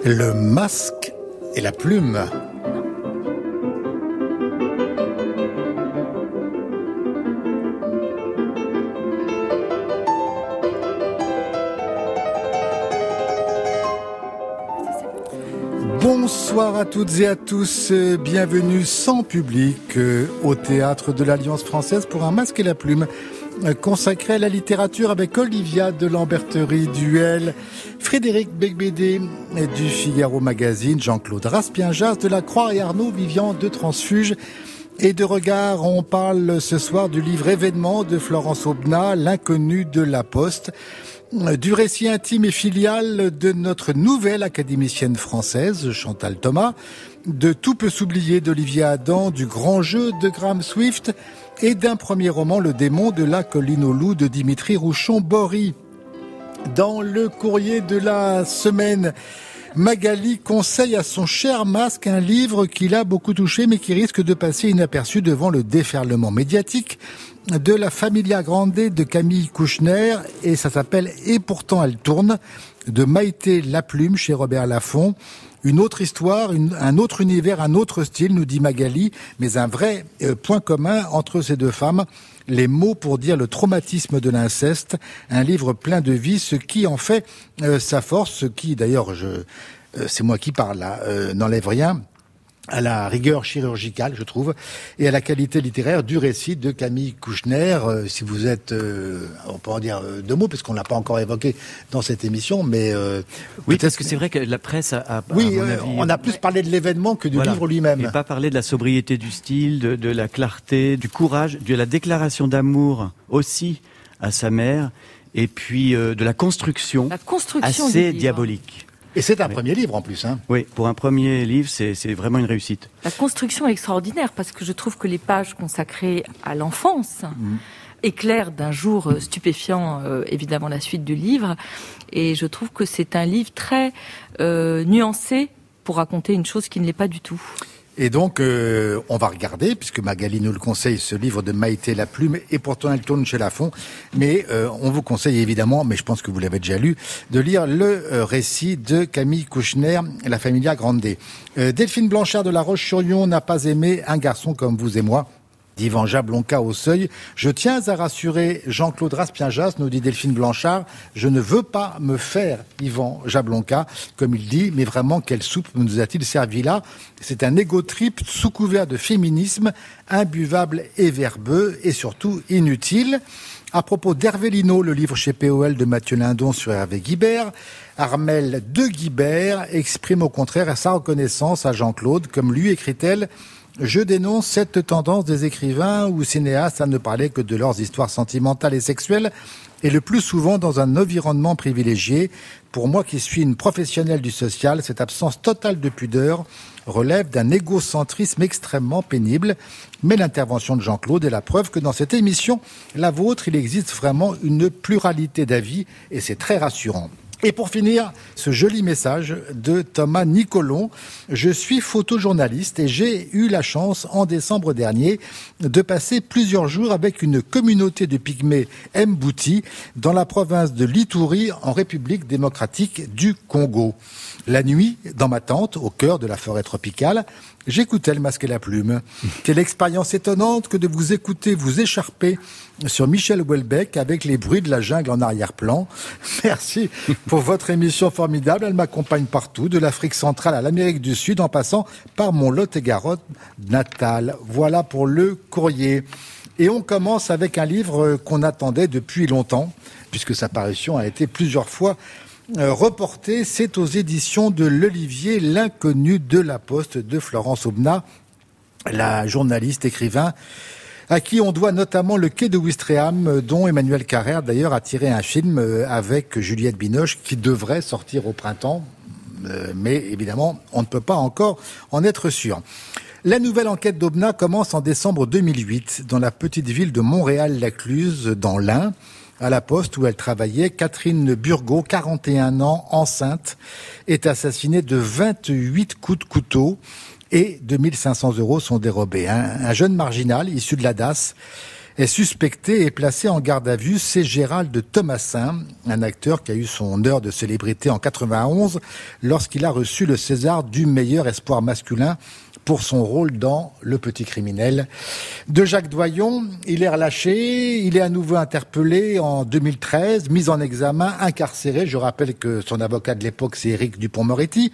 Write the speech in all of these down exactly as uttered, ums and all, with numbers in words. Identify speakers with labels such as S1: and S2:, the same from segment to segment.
S1: Le masque et la plume. Bonsoir à toutes et à tous, bienvenue sans public au Théâtre de l'Alliance Française pour un masque et la plume consacré à la littérature avec Olivia de Lamberterie Duel, Frédéric Becbédé du Figaro Magazine, Jean-Claude Raspien-Jas de la Croix et Arnaud Vivian de Transfuge. Et de regard, on parle ce soir du livre Événement de Florence Aubenas, L'inconnu de la Poste, du récit intime et filial de notre nouvelle académicienne française, Chantal Thomas, de Tout peut s'oublier d'Olivier Adam, du Grand jeu de Graham Swift et d'un premier roman, Le démon de la colline aux loups de Dimitri Rouchon-Bory. Dans le courrier de la semaine, Magali conseille à son cher masque un livre qui l'a beaucoup touché mais qui risque de passer inaperçu devant le déferlement médiatique de la Familia Grande de Camille Kouchner, et ça s'appelle « Et pourtant elle tourne » de Maïté Laplume chez Robert Laffont. Une autre histoire, une, un autre univers, un autre style, nous dit Magali, mais un vrai euh, point commun entre ces deux femmes, les mots pour dire le traumatisme de l'inceste, un livre plein de vie, ce qui en fait euh, sa force, ce qui d'ailleurs, je, euh, c'est moi qui parle là, euh, n'enlève rien à la rigueur chirurgicale, je trouve, et à la qualité littéraire du récit de Camille Kouchner. Euh, si vous êtes, euh, on peut en dire euh, deux mots, parce qu'on l'a pas encore évoqué dans cette émission, mais euh,
S2: oui, parce que c'est vrai que la presse a, a
S1: oui,
S2: à mon
S1: euh,
S2: avis,
S1: on a plus parlé de l'événement que du
S2: voilà,
S1: livre lui-même.
S2: et pas parlé de la sobriété du style, de, de la clarté, du courage, de la déclaration d'amour aussi à sa mère, et puis euh, de la construction,
S3: la construction
S2: assez diabolique.
S1: Et c'est un
S2: oui.
S1: premier livre en plus, hein.
S2: Oui, pour un premier livre, c'est, c'est vraiment une réussite.
S3: La construction est extraordinaire parce que je trouve que les pages consacrées à l'enfance mmh. éclairent d'un jour stupéfiant, euh, évidemment, la suite du livre. Et je trouve que c'est un livre très euh, nuancé pour raconter une chose qui ne l'est pas du tout.
S1: Et donc, euh, on va regarder, puisque Magali nous le conseille, ce livre de Maïté Laplume, et pourtant elle tourne chez Laffont. Mais euh, on vous conseille évidemment, mais je pense que vous l'avez déjà lu, de lire le euh, récit de Camille Kouchner, La Familia Grande. Euh, Delphine Blanchard de La Roche-sur-Yon n'a pas aimé Un garçon comme vous et moi, d'Yvan Jablonka au Seuil. Je tiens à rassurer Jean-Claude Raspien-Jas, nous dit Delphine Blanchard, je ne veux pas me faire Yvan Jablonka, comme il dit, mais vraiment, quelle soupe nous a-t-il servi là? C'est un égo-trip sous couvert de féminisme, imbuvable et verbeux, et surtout inutile. À propos d'Hervé Lino, le livre chez P O L de Mathieu Lindon sur Hervé Guibert, Armelle de Guibert exprime au contraire sa reconnaissance à Jean-Claude, comme lui écrit-elle: je dénonce cette tendance des écrivains ou cinéastes à ne parler que de leurs histoires sentimentales et sexuelles, et le plus souvent dans un environnement privilégié. Pour moi qui suis une professionnelle du social, cette absence totale de pudeur relève d'un égocentrisme extrêmement pénible. Mais l'intervention de Jean-Claude est la preuve que dans cette émission, la vôtre, il existe vraiment une pluralité d'avis, et c'est très rassurant. Et pour finir, ce joli message de Thomas Nicolon. Je suis photojournaliste et j'ai eu la chance, en décembre dernier, de passer plusieurs jours avec une communauté de pygmées Mbouti dans la province de l'Ituri, en République démocratique du Congo. La nuit, dans ma tente, au cœur de la forêt tropicale, j'écoutais le masque et la plume. Quelle expérience étonnante que de vous écouter vous écharper sur Michel Houellebecq avec les bruits de la jungle en arrière-plan. Merci pour votre émission formidable. Elle m'accompagne partout, de l'Afrique centrale à l'Amérique du Sud, en passant par mon Lot-et-Garonne natal. Voilà pour le courrier. Et on commence avec un livre qu'on attendait depuis longtemps, puisque sa parution a été plusieurs fois Euh, reporté, c'est aux éditions de l'Olivier, L'inconnu de la Poste de Florence Aubenas, la journaliste écrivain à qui on doit notamment Le Quai de Ouistreham, dont Emmanuel Carrère d'ailleurs a tiré un film avec Juliette Binoche qui devrait sortir au printemps, euh, mais évidemment on ne peut pas encore en être sûr. La nouvelle enquête d'Aubenas commence en décembre deux mille huit dans la petite ville de Montréal-Lacluse, dans l'Ain. À la Poste où elle travaillait, Catherine Burgot, quarante et un ans, enceinte, est assassinée de vingt-huit coups de couteau et deux mille cinq cents euros sont dérobés. Un, un jeune marginal issu de la D A S est suspecté et placé en garde à vue. C'est Gérald Thomassin, un acteur qui a eu son heure de célébrité en quatre-vingt-onze lorsqu'il a reçu le César du meilleur espoir masculin pour son rôle dans Le Petit Criminel de Jacques Doyon. Il est relâché, il est à nouveau interpellé en deux mille treize, mis en examen, incarcéré. Je rappelle que son avocat de l'époque, c'est Éric Dupond-Moretti.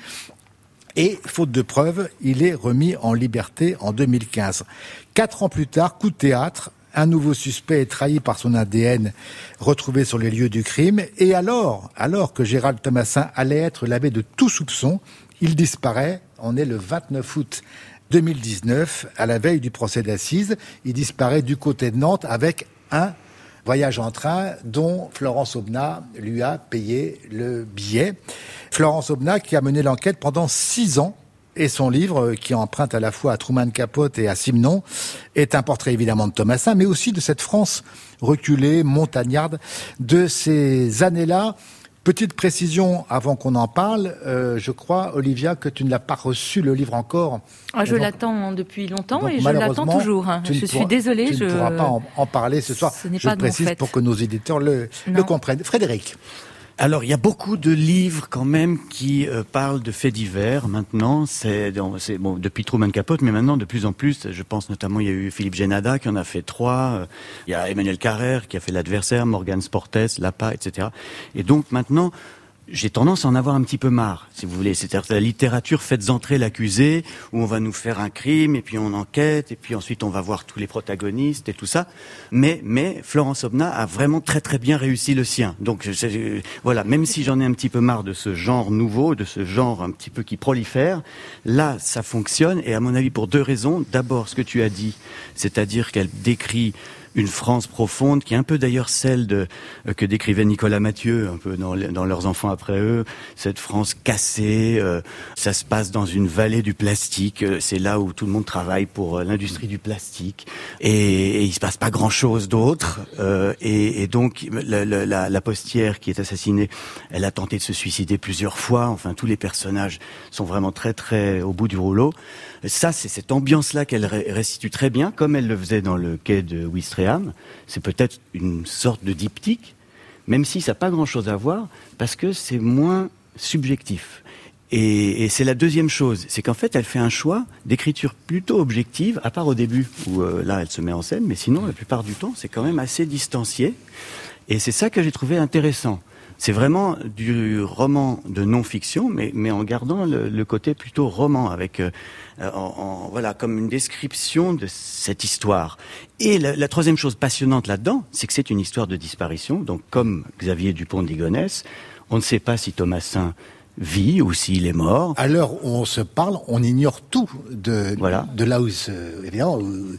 S1: Et, faute de preuves, il est remis en liberté en deux mille quinze. Quatre ans plus tard, coup de théâtre, un nouveau suspect est trahi par son A D N retrouvé sur les lieux du crime. Et alors, alors que Gérald Thomassin allait être lavé de tout soupçon, il disparaît. On est le vingt-neuf août deux mille dix-neuf, à la veille du procès d'assises. Il disparaît du côté de Nantes avec un voyage en train dont Florence Aubenas lui a payé le billet. Florence Aubenas qui a mené l'enquête pendant six ans. Et son livre, qui emprunte à la fois à Truman Capote et à Simenon, est un portrait évidemment de Thomassin, mais aussi de cette France reculée, montagnarde, de ces années-là. Petite précision avant qu'on en parle, euh, je crois, Olivia, que tu ne l'as pas reçu le livre encore.
S3: Ah, je
S1: donc,
S3: l'attends depuis longtemps
S1: donc,
S3: et je l'attends toujours. Hein. Je
S1: pourras,
S3: suis désolée.
S1: Tu
S3: je...
S1: ne pourras pas en, en parler ce soir.
S3: Ce n'est
S1: je
S3: pas
S1: précise
S3: de mon fait.
S1: Pour que nos éditeurs le, le comprennent. Frédéric.
S2: Alors, il y a beaucoup de livres quand même qui euh, parlent de faits divers maintenant. C'est, c'est bon depuis Truman Capote, mais maintenant de plus en plus. Je pense notamment, il y a eu Philippe Génada qui en a fait trois. Il y a Emmanuel Carrère qui a fait L'Adversaire, Morgan Sportes, Lapa, et cetera. Et donc maintenant, j'ai tendance à en avoir un petit peu marre, si vous voulez. C'est-à-dire la littérature, faites entrer l'accusé, où on va nous faire un crime, et puis on enquête, et puis ensuite on va voir tous les protagonistes et tout ça. Mais, mais Florence Aubenas a vraiment très très bien réussi le sien. Donc je, je, voilà, même si j'en ai un petit peu marre de ce genre nouveau, de ce genre un petit peu qui prolifère, là ça fonctionne, et à mon avis pour deux raisons. D'abord, ce que tu as dit, c'est-à-dire qu'elle décrit une France profonde, qui est un peu d'ailleurs celle de, euh, que décrivait Nicolas Mathieu, un peu dans, dans Leurs enfants après eux, cette France cassée, euh, ça se passe dans une vallée du plastique, euh, c'est là où tout le monde travaille pour euh, l'industrie du plastique, et, et il se passe pas grand-chose d'autre, euh, et, et donc la, la, la postière qui est assassinée, elle a tenté de se suicider plusieurs fois, enfin tous les personnages sont vraiment très très au bout du rouleau. Ça, c'est cette ambiance-là qu'elle restitue très bien, comme elle le faisait dans le quai de Ouistreham. C'est peut-être une sorte de diptyque, même si ça n'a pas grand-chose à voir, parce que c'est moins subjectif. Et, et c'est la deuxième chose, c'est qu'en fait, elle fait un choix d'écriture plutôt objective, à part au début, où euh, là, elle se met en scène, mais sinon, la plupart du temps, c'est quand même assez distancié. Et c'est ça que j'ai trouvé intéressant. C'est vraiment du roman de non-fiction, mais, mais en gardant le, le côté plutôt roman, avec euh, en, en, voilà, comme une description de cette histoire. Et la, la troisième chose passionnante là-dedans, c'est que c'est une histoire de disparition. Donc, comme Xavier Dupont de Ligonnès, on ne sait pas si Thomassin vit ou s'il est mort.
S1: À l'heure où on se parle, on ignore tout de,
S2: voilà.
S1: de là où, se, évidemment,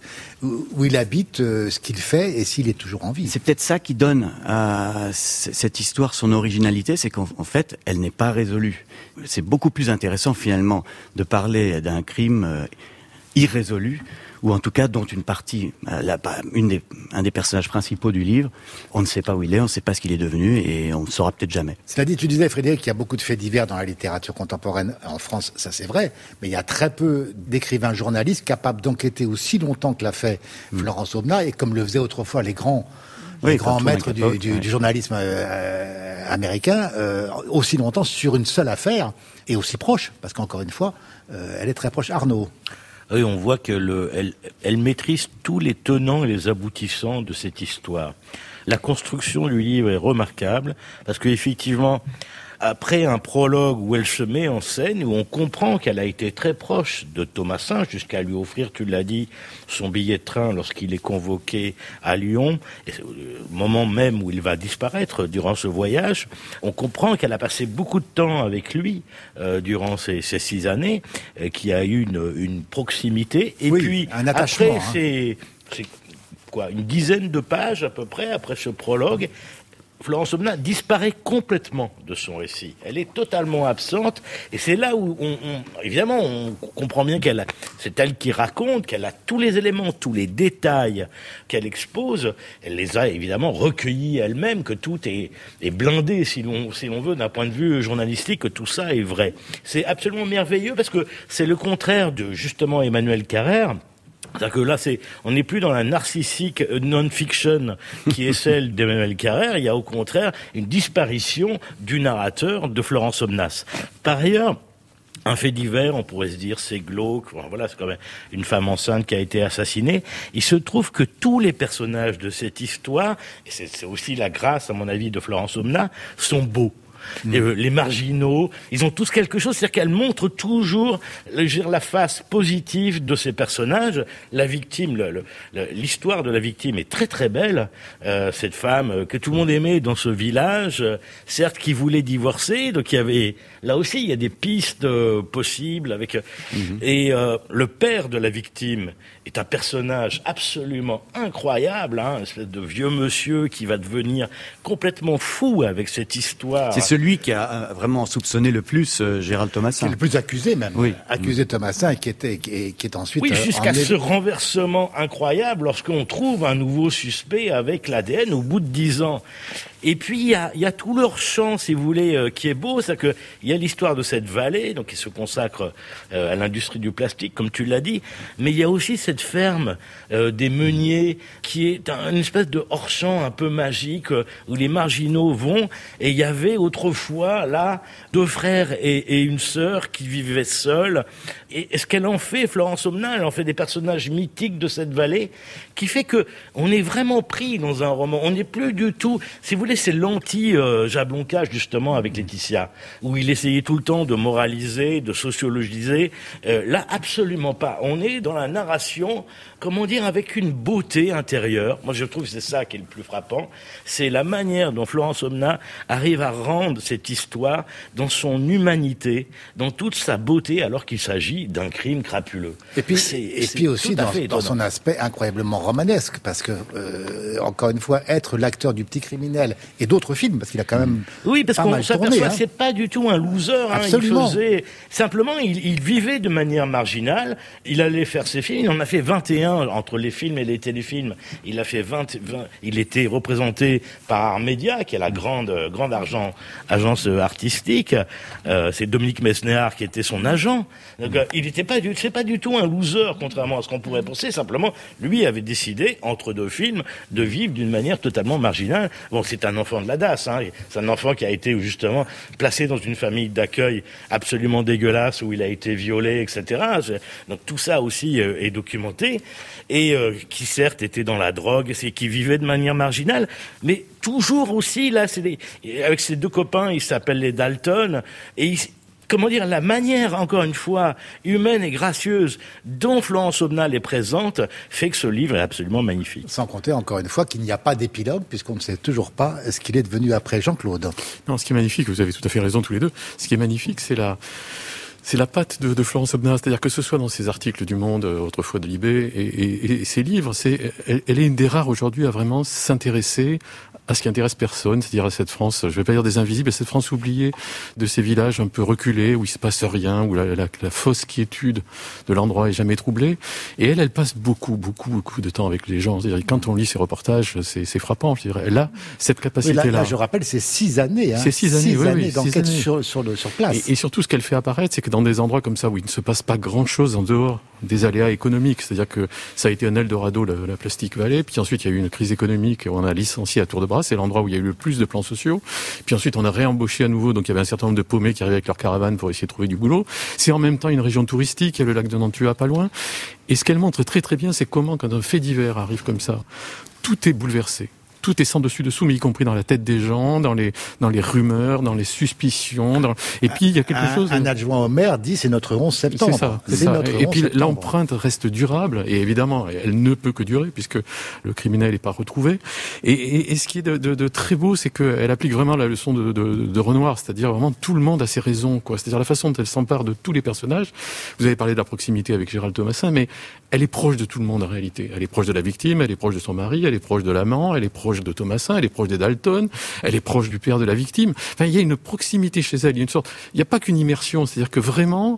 S1: où, où il habite, ce qu'il fait et s'il est toujours en vie.
S2: C'est peut-être ça qui donne à cette histoire son originalité, c'est qu'en en fait, elle n'est pas résolue. C'est beaucoup plus intéressant finalement de parler d'un crime irrésolu, ou en tout cas dont une partie, la, une des, un des personnages principaux du livre, on ne sait pas où il est, on ne sait pas ce qu'il est devenu, et on ne saura peut-être jamais.
S1: Cela dit, tu disais, Frédéric, qu'il y a beaucoup de faits divers dans la littérature contemporaine en France, ça c'est vrai, mais il y a très peu d'écrivains journalistes capables d'enquêter aussi longtemps que l'a fait mmh. Florence Aubenas, et comme le faisaient autrefois les grands, oui, les grands maîtres du, du, ouais. du journalisme euh, américain, euh, aussi longtemps sur une seule affaire, et aussi proche, parce qu'encore une fois, euh, elle est très proche. Arnaud.
S4: Oui, on voit que le, elle, elle maîtrise tous les tenants et les aboutissants de cette histoire. La construction du livre est remarquable parce que effectivement, après un prologue où elle se met en scène, où on comprend qu'elle a été très proche de Thomassin jusqu'à lui offrir, tu l'as dit, son billet de train lorsqu'il est convoqué à Lyon, et au moment même où il va disparaître durant ce voyage, on comprend qu'elle a passé beaucoup de temps avec lui euh, durant ces, ces six années, euh, qu'il y a eu une, une proximité, et
S1: oui,
S4: puis
S1: un attachement,
S4: après
S1: hein.
S4: c'est, c'est quoi, une dizaine de pages à peu près après ce prologue, Florence Aubenas disparaît complètement de son récit. Elle est totalement absente, et c'est là où, on, on, évidemment, on comprend bien qu'elle a, c'est elle qui raconte, qu'elle a tous les éléments, tous les détails qu'elle expose. Elle les a évidemment recueillis elle-même, que tout est, est blindé, si l'on, si l'on veut, d'un point de vue journalistique, que tout ça est vrai. C'est absolument merveilleux parce que c'est le contraire de justement Emmanuel Carrère, C'est-à-dire que là, c'est, on n'est plus dans la narcissique non-fiction qui est celle d'Emmanuel Carrère. Il y a au contraire une disparition du narrateur de Florence Aubenas. Par ailleurs, un fait divers, on pourrait se dire, c'est glauque. Voilà, c'est quand même une femme enceinte qui a été assassinée. Il se trouve que tous les personnages de cette histoire, et c'est, c'est aussi la grâce, à mon avis, de Florence Aubenas, sont beaux. Mmh. Les, les marginaux, ils ont tous quelque chose, c'est-à-dire qu'elle montre toujours le, la face positive de ces personnages. La victime, le, le, l'histoire de la victime est très très belle. Euh, cette femme que tout le monde aimait dans ce village, euh, certes qui voulait divorcer, donc il y avait là aussi il y a des pistes euh, possibles avec mmh. et euh, le père de la victime est un personnage absolument incroyable, hein, une espèce de vieux monsieur qui va devenir complètement fou avec cette histoire.
S2: C'est celui qui a vraiment soupçonné le plus euh, Gérald Thomassin.
S1: C'est le plus accusé même.
S2: Oui.
S1: Accusé Thomassin qui était qui est, qui est ensuite
S4: oui, jusqu'à
S1: emmené...
S4: ce renversement incroyable lorsqu'on trouve un nouveau suspect avec l'A D N au bout de dix ans. Et puis il y a, y a tout leur champ, si vous voulez, euh, qui est beau, c'est que il y a l'histoire de cette vallée, donc qui se consacre euh, à l'industrie du plastique, comme tu l'as dit, mais il y a aussi cette ferme euh, des meuniers qui est un, une espèce de hors-champ un peu magique euh, où les marginaux vont. Et il y avait autrefois là deux frères et, et une sœur qui vivaient seuls. Et, et ce qu'elle en fait, Florence Aubenas, elle en fait des personnages mythiques de cette vallée, qui fait que on est vraiment pris dans un roman. On n'est plus du tout, si vous voulez, c'est l'anti-Jablonka, justement, avec Laetitia, où il essayait tout le temps de moraliser, de sociologiser. Euh, là, absolument pas. On est dans la narration, comment dire, avec une beauté intérieure. Moi, je trouve que c'est ça qui est le plus frappant. C'est la manière dont Florence Aubenas arrive à rendre cette histoire dans son humanité, dans toute sa beauté, alors qu'il s'agit d'un crime crapuleux.
S1: Et puis, c'est, et puis aussi dans, dans son aspect incroyablement romanesque, parce que, euh, encore une fois, être l'acteur du Petit Criminel et d'autres films, parce qu'il a quand même
S4: oui, parce
S1: pas
S4: qu'on
S1: mal
S4: s'aperçoit
S1: tourné,
S4: que
S1: hein.
S4: c'est pas du tout un loser. Hein.
S1: Absolument.
S4: Il faisait simplement, il, il vivait de manière marginale. Il allait faire ses films. Il en a fait vingt et un entre les films et les téléfilms. Il a fait vingt, vingt il était représenté par Armédia, qui est la grande grande argent, agence artistique. Euh, c'est Dominique Mesnéard qui était son agent. Donc, euh, il n'était pas du, c'est pas du tout un loser, contrairement à ce qu'on pourrait penser. Simplement, lui avait décidé entre deux films de vivre d'une manière totalement marginale. Bon, c'est un enfant de la D A S, hein. C'est un enfant qui a été justement placé dans une famille d'accueil absolument dégueulasse où il a été violé, et cetera. Donc tout ça aussi euh, est documenté et euh, qui certes était dans la drogue, c'est qui vivait de manière marginale, mais toujours aussi là, c'est des, avec ses deux copains, ils s'appellent les Dalton et ils, comment dire, la manière, encore une fois, humaine et gracieuse dont Florence Aubenas est présente, fait que ce livre est absolument magnifique.
S1: Sans compter, encore une fois, qu'il n'y a pas d'épilogue, puisqu'on ne sait toujours pas ce qu'il est devenu après Jean-Claude.
S5: Non, ce qui est magnifique, vous avez tout à fait raison tous les deux, ce qui est magnifique, c'est la... C'est la patte de, de Florence Aubenas, c'est-à-dire que ce soit dans ses articles du Monde, autrefois de Libé, et, et, et ses livres, c'est, elle, elle est une des rares aujourd'hui à vraiment s'intéresser à ce qui intéresse personne, c'est-à-dire à cette France, je vais pas dire des invisibles, à cette France oubliée de ces villages un peu reculés, où il se passe rien, où la, la, la fausse quiétude de l'endroit est jamais troublée. Et elle, elle passe beaucoup, beaucoup, beaucoup de temps avec les gens. C'est-à-dire quand on lit ses reportages, c'est, c'est frappant. Je dirais, elle a cette capacité-là.
S1: Oui, là, là, je rappelle, c'est six années. Hein.
S5: C'est six années,
S1: six
S5: oui,
S1: années
S5: oui,
S1: d'enquête
S5: six années.
S1: Sur, sur, le, sur place.
S5: Et, et surtout, ce qu'elle fait apparaître, c'est que dans des endroits comme ça, où il ne se passe pas grand-chose en dehors des aléas économiques, c'est-à-dire que ça a été un Eldorado, la, la Plastic Valley, puis ensuite il y a eu une crise économique, on a licencié à tour de bras, c'est l'endroit où il y a eu le plus de plans sociaux, puis ensuite on a réembauché à nouveau, donc il y avait un certain nombre de paumés qui arrivaient avec leur caravane pour essayer de trouver du boulot. C'est en même temps une région touristique, il y a le lac de Nantua pas loin, et ce qu'elle montre très très bien, c'est comment quand un fait divers arrive comme ça, tout est bouleversé. Tout est sans dessus dessous, mais y compris dans la tête des gens, dans les dans les rumeurs, dans les suspicions. Dans... Et puis il y a quelque
S1: un,
S5: chose.
S1: Un adjoint au maire dit c'est notre onze septembre.
S5: C'est ça. C'est
S1: c'est
S5: ça.
S1: Notre
S5: et puis
S1: septembre.
S5: l'empreinte reste durable et évidemment elle ne peut que durer puisque le criminel n'est pas retrouvé. Et, et, et ce qui est de, de, de très beau, c'est qu'elle applique vraiment la leçon de, de, de Renoir, c'est-à-dire vraiment tout le monde a ses raisons, quoi. C'est-à-dire la façon dont elle s'empare de tous les personnages. Vous avez parlé de la proximité avec Gérald Thomassin, mais elle est proche de tout le monde en réalité. Elle est proche de la victime, elle est proche de son mari, elle est proche de l'amant, elle est proche de Thomassin, elle est proche des Dalton, elle est proche du père de la victime. Enfin, il y a une proximité chez elle, il y a une sorte, il n'y a pas qu'une immersion, c'est-à-dire que vraiment,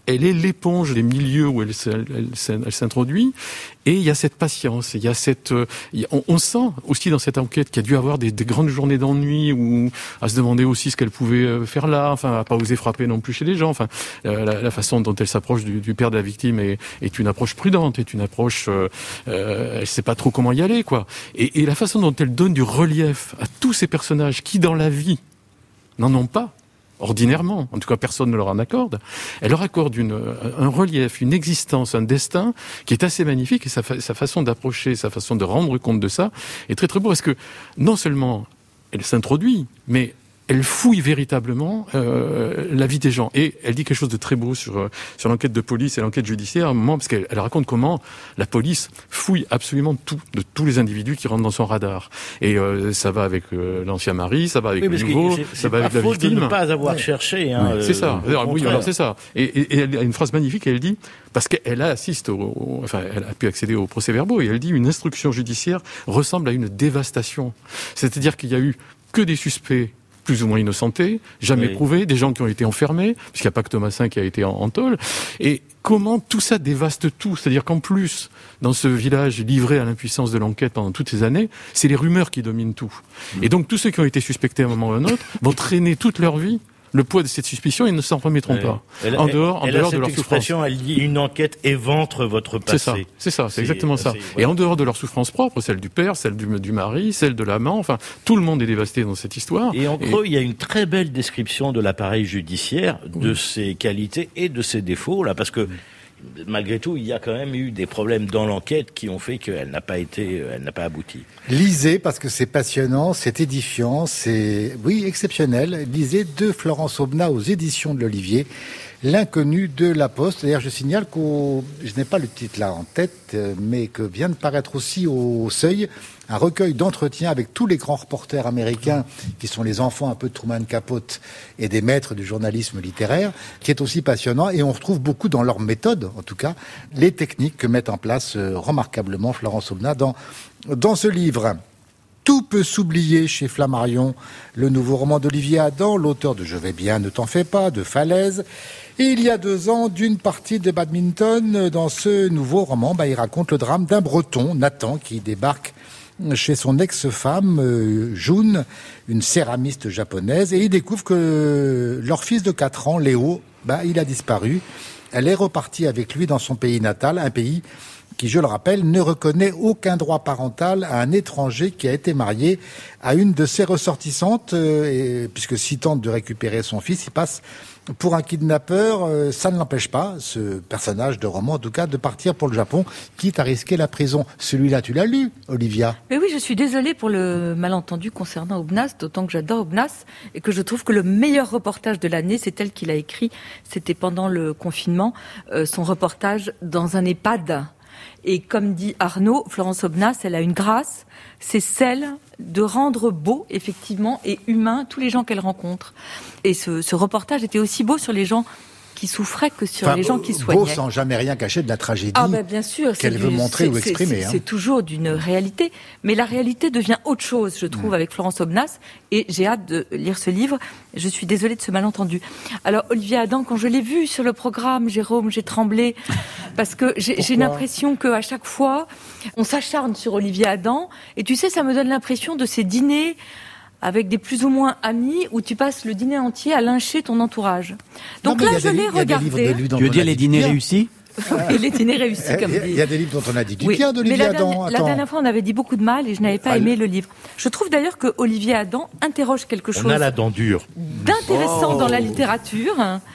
S5: elle est l'éponge des milieux où elle, elle, elle, elle s'introduit. Et il y a cette patience, il y a cette, il y a, on, on sent aussi dans cette enquête qu'il y a dû avoir des, des grandes journées d'ennui ou à se demander aussi ce qu'elle pouvait faire là, enfin à pas oser frapper non plus chez les gens. Enfin, la, la façon dont elle s'approche du, du père de la victime est, est une approche prudente, est une approche, euh, euh, elle sait pas trop comment y aller, quoi. Et, et la façon dont elle donne du relief à tous ces personnages qui dans la vie n'en ont pas. Ordinairement, en tout cas personne ne leur en accorde, elle leur accorde une, un relief, une existence, un destin qui est assez magnifique et sa, fa- sa façon d'approcher, sa façon de rendre compte de ça est très très beau parce que non seulement elle s'introduit, mais elle fouille véritablement euh, la vie des gens. Et elle dit quelque chose de très beau sur, sur l'enquête de police et l'enquête judiciaire à un moment, parce qu'elle elle raconte comment la police fouille absolument tout, de tous les individus qui rentrent dans son radar. Et euh, ça va avec euh, l'ancien mari, ça va avec
S4: oui,
S5: le nouveau,
S4: c'est,
S5: ça
S4: c'est
S5: va avec la victime.
S4: De ne pas avoir ouais. cherché. Hein,
S5: ouais, c'est ça.
S4: Euh,
S5: oui, alors c'est ça. Et, et, et elle a une phrase magnifique, elle dit, parce qu'elle assiste, au, au, enfin, elle a pu accéder aux procès-verbaux, et elle dit, une instruction judiciaire ressemble à une dévastation. C'est-à-dire qu'il y a eu que des suspects plus ou moins innocentés, jamais oui. prouvés, des gens qui ont été enfermés, puisqu'il n'y a pas que Thomasin qui a été en, en tôle. Et comment tout ça dévaste tout? C'est-à-dire qu'en plus, dans ce village livré à l'impuissance de l'enquête pendant toutes ces années, c'est les rumeurs qui dominent tout. Mmh. Et donc tous ceux qui ont été suspectés à un moment ou à un autre vont traîner toute leur vie le poids de cette suspicion et ne s'en remettront ouais. pas.
S4: Elle,
S5: en dehors, en
S4: elle
S5: dehors
S4: a
S5: de leur
S4: souffrance. Elle dit une enquête éventre votre passé.
S5: C'est ça, c'est ça, c'est, c'est exactement ça.
S4: C'est,
S5: voilà. Et en dehors de leur souffrance propre, celle du père, celle du, du mari, celle de l'amant, enfin, tout le monde est dévasté dans cette histoire.
S4: Et en creux, et... il y a une très belle description de l'appareil judiciaire, de oui. ses qualités et de ses défauts, là, parce que malgré tout, il y a quand même eu des problèmes dans l'enquête qui ont fait qu'elle n'a pas été, elle n'a pas abouti.
S1: Lisez, parce que c'est passionnant, c'est édifiant, c'est, oui, exceptionnel. Lisez de Florence Aubenas aux éditions de l'Olivier, L'inconnu de la Poste. D'ailleurs, je signale que je n'ai pas le titre là en tête, mais que vient de paraître aussi au Seuil un recueil d'entretiens avec tous les grands reporters américains qui sont les enfants un peu de Truman Capote et des maîtres du journalisme littéraire, qui est aussi passionnant. Et on retrouve beaucoup dans leur méthode, en tout cas, les techniques que met en place euh, remarquablement Florence Aubenas dans, dans ce livre. Tout peut s'oublier chez Flammarion, le nouveau roman d'Olivier Adam, l'auteur de Je vais bien, ne t'en fais pas, de Falaise. Et il y a deux ans, d'une partie de badminton. Dans ce nouveau roman, bah, il raconte le drame d'un Breton, Nathan, qui débarque chez son ex-femme, euh, June, une céramiste japonaise, et il découvre que leur fils de quatre ans, Léo, bah, il a disparu. Elle est repartie avec lui dans son pays natal, un pays qui, je le rappelle, ne reconnaît aucun droit parental à un étranger qui a été marié à une de ses ressortissantes, euh, et, puisque s'il tente de récupérer son fils, il passe pour un kidnappeur. Euh, ça ne l'empêche pas, ce personnage de roman, en tout cas, de partir pour le Japon, quitte à risquer la prison. Celui-là, tu l'as lu, Olivia?
S3: Mais oui, je suis désolée pour le malentendu concernant Aubenas, d'autant que j'adore Aubenas, et que je trouve que le meilleur reportage de l'année, c'est tel qu'il a écrit, c'était pendant le confinement, euh, son reportage dans un EHPAD. Et comme dit Arnaud, Florence Aubenas, elle a une grâce, c'est celle de rendre beau, effectivement, et humain tous les gens qu'elle rencontre. Et ce, ce reportage était aussi beau sur les gens qui souffraient que sur enfin, les gens qui soignaient.
S1: Beau sans jamais rien cacher de la tragédie
S3: ah ben bien sûr,
S1: qu'elle veut
S3: du,
S1: montrer
S3: c'est,
S1: ou exprimer.
S3: C'est,
S1: hein.
S3: c'est toujours d'une réalité, mais la réalité devient autre chose, je trouve, mmh. avec Florence Aubenas, et j'ai hâte de lire ce livre. Je suis désolée de ce malentendu. Alors, Olivier Adam, quand je l'ai vu sur le programme, Jérôme, j'ai tremblé, parce que j'ai, j'ai l'impression qu'à chaque fois, on s'acharne sur Olivier Adam, et tu sais, ça me donne l'impression de ces dîners avec des plus ou moins amis où tu passes le dîner entier à lyncher ton entourage. Donc non, là, je l'ai regardé.
S2: Tu veux dire les dîners réussis?
S3: Oui, les dîners réussis, comme dit.
S1: Il y a des livres dont on a dit du
S3: oui.
S1: bien d'Olivier Adam.
S3: La dernière fois, on avait dit beaucoup de mal et je n'avais pas aimé le livre. Je trouve d'ailleurs que Olivier Adam interroge quelque chose
S4: on a la dent dure.
S3: d'intéressant oh. dans la littérature.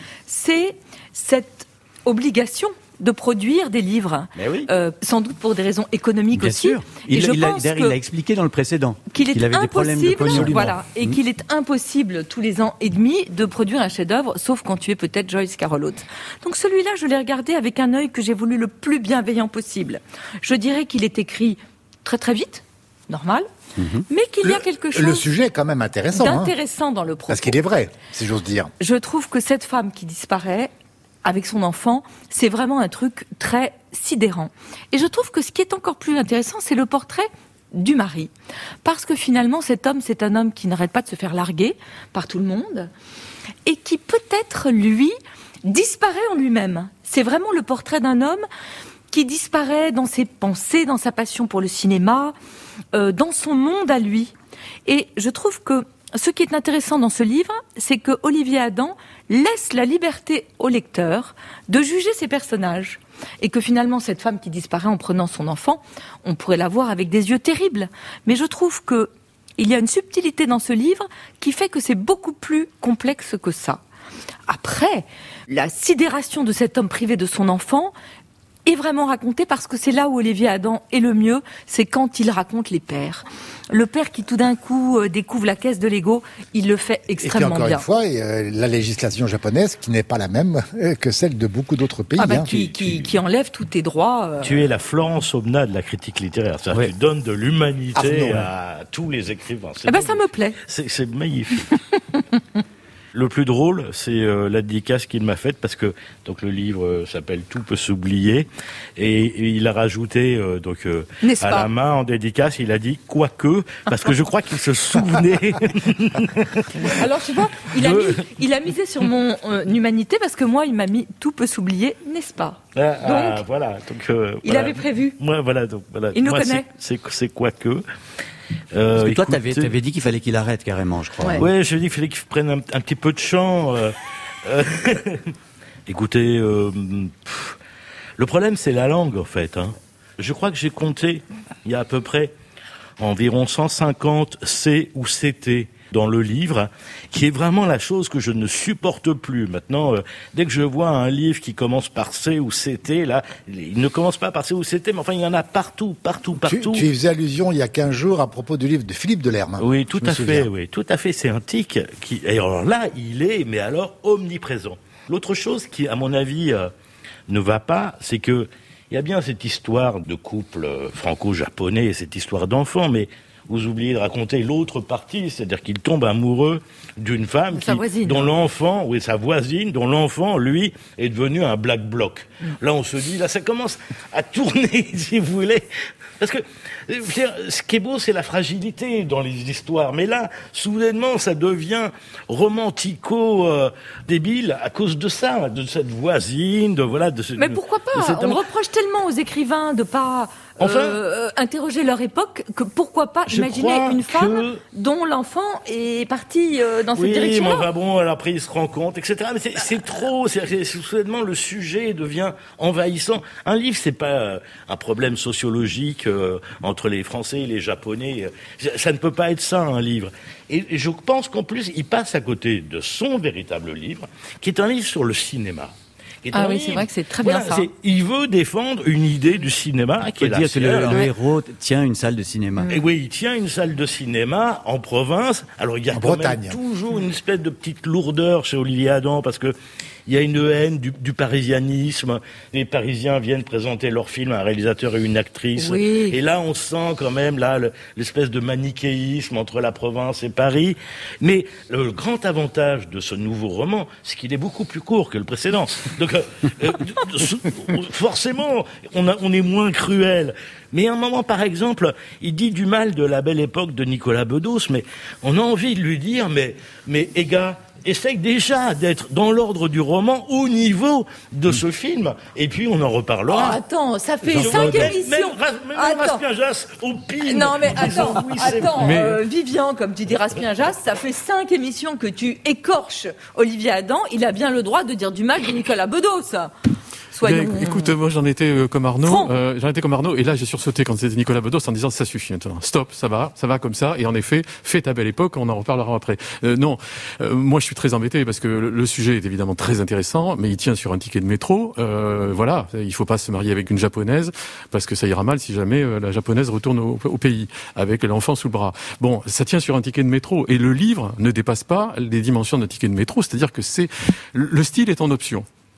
S3: C'est cette obligation de produire des livres,
S4: oui.
S3: euh, sans doute pour des raisons économiques
S2: Bien
S3: aussi.
S2: Sûr. Il,
S3: et je
S2: il,
S3: pense
S2: a, il a expliqué dans le précédent
S3: qu'il, est
S2: qu'il avait
S3: impossible,
S2: des problèmes de pognon.
S3: Voilà, et mmh. qu'il est impossible tous les ans et demi de produire un chef-d'œuvre, sauf quand tu es peut-être Joyce Carol Oates. Donc celui-là, je l'ai regardé avec un œil que j'ai voulu le plus bienveillant possible. Je dirais qu'il est écrit très très vite, normal. Mmh. Mais qu'il y a quelque chose
S1: le sujet est quand même intéressant,
S3: d'intéressant hein, dans le propos.
S1: Parce qu'il est vrai, si j'ose dire.
S3: Je trouve que cette femme qui disparaît avec son enfant, c'est vraiment un truc très sidérant. Et je trouve que ce qui est encore plus intéressant, c'est le portrait du mari. Parce que finalement, cet homme, c'est un homme qui n'arrête pas de se faire larguer par tout le monde et qui peut-être, lui, disparaît en lui-même. C'est vraiment le portrait d'un homme qui disparaît dans ses pensées, dans sa passion pour le cinéma, euh, dans son monde à lui. Et je trouve que ce qui est intéressant dans ce livre, c'est que Olivier Adam laisse la liberté au lecteur de juger ses personnages. Et que finalement, cette femme qui disparaît en prenant son enfant, on pourrait la voir avec des yeux terribles. Mais je trouve que il y a une subtilité dans ce livre qui fait que c'est beaucoup plus complexe que ça. Après, la sidération de cet homme privé de son enfant est vraiment racontée parce que c'est là où Olivier Adam est le mieux, c'est quand il raconte les pères. Le père qui tout d'un coup euh, découvre la caisse de Lego, il le fait extrêmement bien.
S1: Et puis encore
S3: bien.
S1: une fois, euh, la législation japonaise qui n'est pas la même que celle de beaucoup d'autres pays.
S3: Ah bah,
S1: hein.
S3: qui, qui, qui enlève tous tes droits. Euh...
S4: Tu es la Florence Aubenas de la critique littéraire. C'est-à-dire
S2: Ouais.
S4: que tu donnes de l'humanité
S1: Arnaud,
S4: à tous les écrivains. C'est
S3: Eh ben,
S4: magnifique.
S3: ça me plaît.
S4: C'est, c'est magnifique. Le plus drôle, c'est euh, la dédicace qu'il m'a faite parce que donc le livre euh, s'appelle Tout peut s'oublier et, et il a rajouté euh, donc euh,
S3: N'est-ce
S4: à
S3: pas
S4: la main en dédicace, il a dit quoique parce que je crois qu'il se souvenait.
S3: Alors tu vois, il a,
S4: De-
S3: mis, il a misé sur mon euh, humanité parce que moi, il m'a mis tout peut s'oublier, n'est-ce pas?
S4: Ah, ah,
S3: Donc,
S4: voilà. Donc euh,
S3: il
S4: voilà.
S3: avait prévu.
S4: Moi voilà donc voilà.
S3: Il nous
S4: Moi,
S3: connaît.
S4: C'est, c'est, c'est quoique. Euh,
S2: Parce que toi, t'avais,
S4: écoutez-
S2: t'avais dit qu'il fallait qu'il arrête carrément, je crois.
S3: Ouais.
S4: Ouais, je dis qu'il fallait qu'il prenne un, un petit peu de chant. euh, euh, Écoutez, euh, pff, le problème c'est la langue en fait. Hein. Je crois que j'ai compté, il y a à peu près environ cent cinquante C ou C T dans le livre, qui est vraiment la chose que je ne supporte plus. Maintenant, euh, dès que je vois un livre qui commence par C ou C T, là, il ne commence pas par C ou C T, mais enfin il y en a partout, partout,
S1: Tu,
S4: partout.
S1: tu y faisais allusion il y a quinze jours à propos du livre de Philippe Delerme.
S4: Oui, tout
S1: Je me
S4: à
S1: souviens.
S4: fait, oui, tout à fait. C'est un tic qui, et alors là, il est, mais alors omniprésent. L'autre chose qui, à mon avis, euh, ne va pas, c'est que il y a bien cette histoire de couple euh, franco-japonais, cette histoire d'enfant, mais vous oubliez de raconter l'autre partie, c'est-à-dire qu'il tombe amoureux d'une femme
S3: Sa
S4: qui,
S3: voisine.
S4: dont l'enfant, oui, sa voisine, dont l'enfant, lui, est devenu un black bloc. Là, on se dit, là, ça commence à tourner, si vous voulez. Parce que, euh, je veux dire, ce qui est beau, c'est la fragilité dans les histoires. Mais là, soudainement, ça devient romantico-débile à cause de ça, de cette voisine, de voilà, de ce.
S3: Mais pourquoi
S4: de
S3: pas?
S4: cet
S3: On
S4: amour.
S3: reproche tellement aux écrivains de pas
S4: Enfin,
S3: euh, interroger leur époque que pourquoi pas
S4: je
S3: imaginer
S4: crois
S3: une femme
S4: que-
S3: dont l'enfant est parti euh, dans cette
S4: Oui, mais
S3: direction-là.
S4: enfin bon, alors après il se rend compte, et cetera. Mais c'est, c'est trop, c'est, c'est, soudainement le sujet devient envahissant. Un livre, c'est pas euh, un problème sociologique euh, entre les Français et les Japonais. Ça, ça ne peut pas être ça, un livre. Et, et je pense qu'en plus, il passe à côté de son véritable livre, qui est un livre sur le cinéma. Qui est
S3: Ah
S4: un
S3: oui,
S4: livre-
S3: c'est vrai que c'est très bien ça.
S4: c'est- il veut défendre une idée du cinéma qui
S2: Il
S4: est
S2: faut
S4: la
S2: dire que le,
S4: sienne.
S2: le héros tient une salle de cinéma.
S4: Et oui, il tient une salle de cinéma en province. Alors il y a
S1: En
S4: quand
S1: Bretagne.
S4: même toujours une espèce de petite lourdeur chez Olivier Adam parce que il y a une haine du, du parisianisme. Les Parisiens viennent présenter leur film à un réalisateur et une actrice.
S3: Oui.
S4: Et là, on sent quand même là le- l'espèce de manichéisme entre la province et Paris. Mais le grand avantage de ce nouveau roman, c'est qu'il est beaucoup plus court que le précédent. Donc euh, euh, forcément, on, a, on est moins cruel. Mais à un moment, par exemple, il dit du mal de la belle époque de Nicolas Bedos, mais on a envie de lui dire, mais, mais, eh gars, essaye déjà d'être dans l'ordre du roman au niveau de ce film, et puis on en
S3: Oh,
S4: reparlera.
S3: attends, ça fait
S4: Jean-Claude.
S3: cinq
S4: Même-
S3: émissions.
S4: Même, Ras- même
S3: Attends.
S4: Raspien-Jass au pin.
S3: Non mais
S4: en disant,
S3: attends,
S4: oui, c'est
S3: attends,
S5: Mais-
S3: euh, Vivian, comme tu dis Raspien-Jass, ça fait cinq émissions que tu écorches Olivier Adam, il a bien le droit de dire du mal de Nicolas Bedos. Soyons...
S5: Ben, écoute, moi j'en étais euh, comme Arnaud,
S3: Franc.
S5: euh, j'en étais comme Arnaud, et là j'ai sursauté quand c'était Nicolas Bedos en disant ça suffit maintenant, stop, ça va, ça va comme ça, et en effet, fais ta belle époque, on en reparlera après. Euh, non, euh, moi je suis très embêté parce que le, le sujet est évidemment très intéressant, mais il tient sur un ticket de métro, euh, voilà, il faut pas se marier avec une japonaise parce que ça ira mal si jamais euh, la japonaise retourne au, au pays avec l'enfant sous le bras. Bon, ça tient sur un ticket de métro, et le livre ne dépasse pas les dimensions d'un ticket de métro, c'est-à-dire que c'est le style est en option.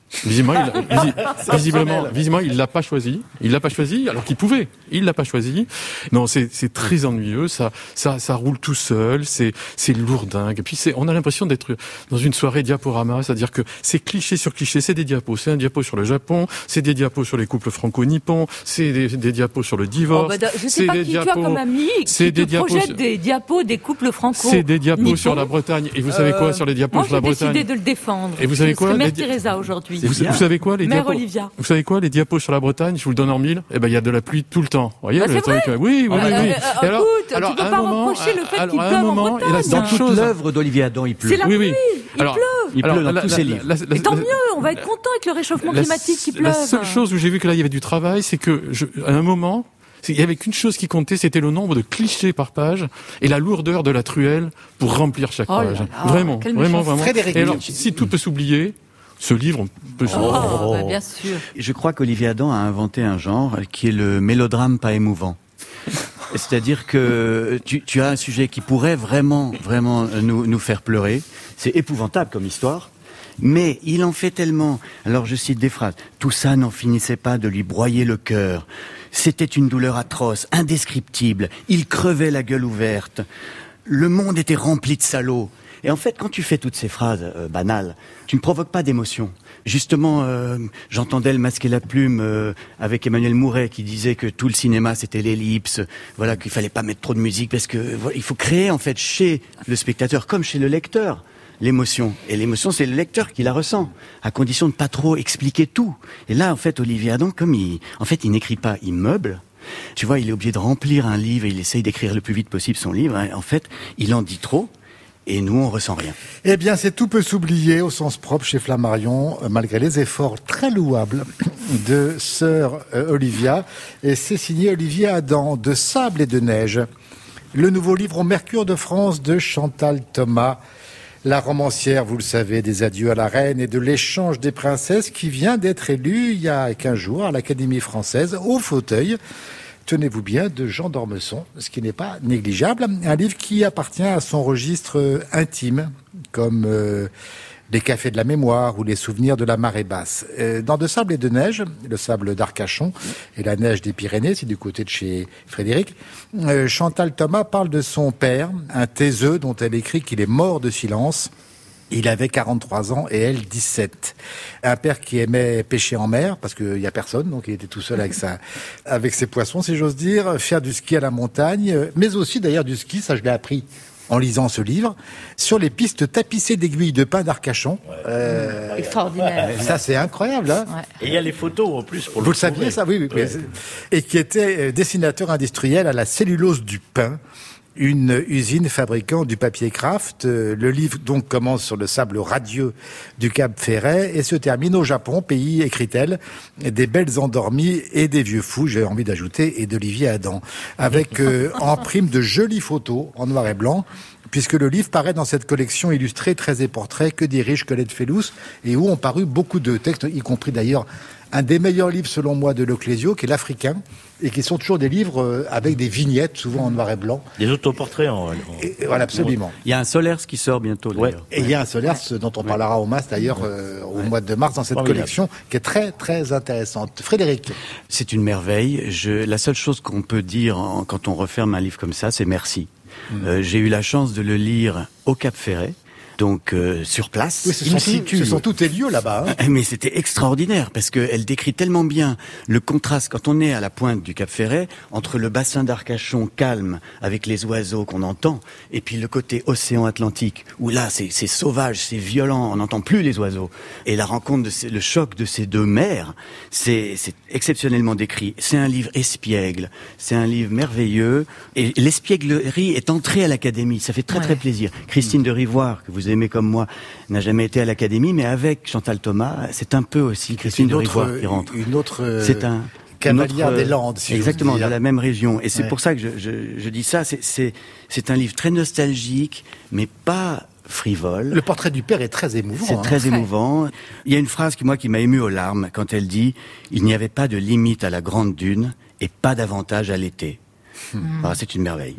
S5: Visiblement, il, visi, visiblement, visiblement, il l'a pas choisi. Il l'a pas choisi, alors qu'il pouvait. Il l'a pas choisi. Non, c'est, c'est très ennuyeux. Ça, ça, ça roule tout seul. C'est, c'est lourdingue. Et puis, c'est, on a l'impression d'être dans une soirée diaporama, c'est-à-dire que c'est cliché sur cliché. C'est des diapos. C'est un diapo sur le Japon. C'est des diapos sur les couples franco-nippons. C'est des, des diapos sur le divorce.
S3: Oh bah, je sais c'est pas des qui diapos, tu as comme ami qui te projette sur... des diapos des couples franco.
S5: C'est des diapos nippons. Sur la Bretagne. Et vous savez quoi sur les diapos
S3: Moi,
S5: sur la Bretagne?
S3: Moi, j'ai décidé de le défendre.
S5: Et vous savez quoi?
S3: Mère Teresa aujourd'hui.
S5: Vous, vous savez quoi les
S3: Mère
S5: diapos
S3: Olivia.
S5: Vous savez quoi les diapos sur la Bretagne? Je vous le donne en mille. Eh ben il y a de la pluie tout le temps. Vous voyez
S3: bah,
S5: le
S3: c'est
S5: truc.
S3: Vrai
S5: Oui, oui, oui.
S3: Euh,
S5: oui.
S3: Euh, alors, écoute, alors, tu peux pas moment, reprocher le fait qu'il pleuve en Bretagne.
S2: Et dans toute l'œuvre d'Olivier Adam, il pleut.
S3: C'est la
S5: oui,
S3: pluie.
S5: Oui.
S3: Il
S5: alors,
S3: pleut.
S2: Il pleut dans tous ses livres.
S3: Et tant mieux. On va être content avec le réchauffement
S5: la,
S3: climatique qui pleuve.
S5: La seule chose où j'ai vu que là il y avait du travail, c'est que je, à un moment. Il y avait qu'une chose qui comptait, c'était le nombre de clichés par page et la lourdeur de la truelle pour remplir chaque
S3: oh
S5: page.
S3: Là là,
S5: vraiment, vraiment, vraiment.
S1: Frédéric,
S5: et alors, si tout peut s'oublier, ce livre peut s'oublier.
S3: Oh, oh. Bah, bien sûr.
S2: Je crois qu'Olivier Adam a inventé un genre qui est le mélodrame pas émouvant. C'est-à-dire que tu, tu as un sujet qui pourrait vraiment, vraiment nous, nous faire pleurer. C'est épouvantable comme histoire. Mais il en fait tellement. Alors je cite des phrases. Tout ça n'en finissait pas de lui broyer le cœur. C'était une douleur atroce, indescriptible. Il crevait la gueule ouverte. Le monde était rempli de salauds. Et en fait, quand tu fais toutes ces phrases euh, banales, tu ne provoques pas d'émotion. Justement, euh, j'entendais le Masque et la Plume euh, avec Emmanuel Mouret qui disait que tout le cinéma c'était l'ellipse, voilà, qu'il fallait pas mettre trop de musique parce que voilà, il faut créer en fait chez le spectateur comme chez le lecteur l'émotion. Et l'émotion, c'est le lecteur qui la ressent, à condition de pas trop expliquer tout. Et là, en fait, Olivier Adam, comme il, en fait, il n'écrit pas, il meuble. Tu vois, il est obligé de remplir un livre et il essaye d'écrire le plus vite possible son livre. En fait, il en dit trop. Et nous, on ressent rien.
S1: Eh bien, c'est Tout peut s'oublier au sens propre chez Flammarion, malgré les efforts très louables de sœur euh, Olivia. Et c'est signé Olivier Adam, de Sable et de Neige. Le nouveau livre au Mercure de France de Chantal Thomas. La romancière, vous le savez, des Adieux à la Reine et de l'Échange des Princesses qui vient d'être élue il y a quinze jours à l'Académie française au fauteuil. Tenez-vous bien, de Jean d'Ormesson, ce qui n'est pas négligeable. Un livre qui appartient à son registre intime, comme euh, les cafés de la mémoire ou les souvenirs de la marée basse. Euh, dans De Sable et de Neige, le sable d'Arcachon et la neige des Pyrénées, c'est du côté de chez Frédéric, euh, Chantal Thomas parle de son père, un taiseux dont elle écrit qu'il est mort de silence. Il avait quarante-trois ans et elle dix-sept. Un père qui aimait pêcher en mer parce qu'il y a personne, donc il était tout seul avec sa, avec ses poissons, si j'ose dire, faire du ski à la montagne, mais aussi d'ailleurs du ski, ça je l'ai appris en lisant ce livre, sur les pistes tapissées d'aiguilles de pin d'Arcachon.
S3: Ouais. Euh, Extraordinaire.
S1: Ça c'est incroyable, hein.
S4: Ouais. Et il y a les photos en plus pour
S1: Vous
S4: le
S1: le saviez ça, oui, oui. Ouais. Et qui était dessinateur industriel à la cellulose du pin. Une usine fabriquant du papier craft. Le livre donc commence sur le sable radieux du Cap Ferret et se termine au Japon, pays, écrit-elle, des belles endormies et des vieux fous, j'ai envie d'ajouter, et d'Olivier Adam, avec euh, en prime de jolies photos en noir et blanc, puisque le livre paraît dans cette collection illustrée Traits et portraits que dirige Colette Fellous et où ont paru beaucoup de textes, y compris d'ailleurs un des meilleurs livres selon moi de Leclésio, qui est l'Africain, et qui sont toujours des livres avec des vignettes, souvent en noir et blanc.
S4: Des autoportraits en... en...
S1: Et, voilà, absolument.
S2: Il y a un Solers qui sort bientôt, d'ailleurs.
S1: Ouais. Et il y a un Solers dont on parlera au M A S, d'ailleurs, euh, au ouais. mois de mars, dans cette Formidable. collection, qui est très, très intéressante. Frédéric.
S2: C'est une merveille. Je... La seule chose qu'on peut dire en... quand on referme un livre comme ça, c'est merci. Mmh. Euh, j'ai eu la chance de le lire au Cap Ferret. Donc euh, sur place,
S1: oui, ce, sont tout, ce sont tous tes lieux là-bas. Hein.
S2: Mais c'était extraordinaire parce qu'elle décrit tellement bien le contraste quand on est à la pointe du Cap Ferret entre le bassin d'Arcachon calme avec les oiseaux qu'on entend et puis le côté océan Atlantique où là c'est, c'est sauvage, c'est violent, on n'entend plus les oiseaux. Et la rencontre, de ces, le choc de ces deux mers, c'est, c'est exceptionnellement décrit. C'est un livre espiègle, c'est un livre merveilleux et l'espièglerie est entrée à l'Académie. Ça fait très ouais. très plaisir. Christine de Rivoire que vous aimé comme moi, n'a jamais été à l'Académie, mais avec Chantal Thomas, c'est un peu aussi Christine de Rivoire qui rentre.
S1: Une autre
S2: c'est un
S1: cavalière des Landes, si
S2: exactement,
S1: je
S2: dans la même région. Et c'est
S1: ouais.
S2: pour ça que je, je, je dis ça. C'est, c'est, c'est un livre très nostalgique, mais pas frivole.
S1: Le portrait du père est très émouvant.
S2: C'est
S1: hein.
S2: très émouvant. Il y a une phrase qui, moi, qui m'a ému aux larmes quand elle dit « Il n'y avait pas de limite à la grande dune et pas d'avantage à l'été. Mmh. » Alors, c'est une merveille. Mmh.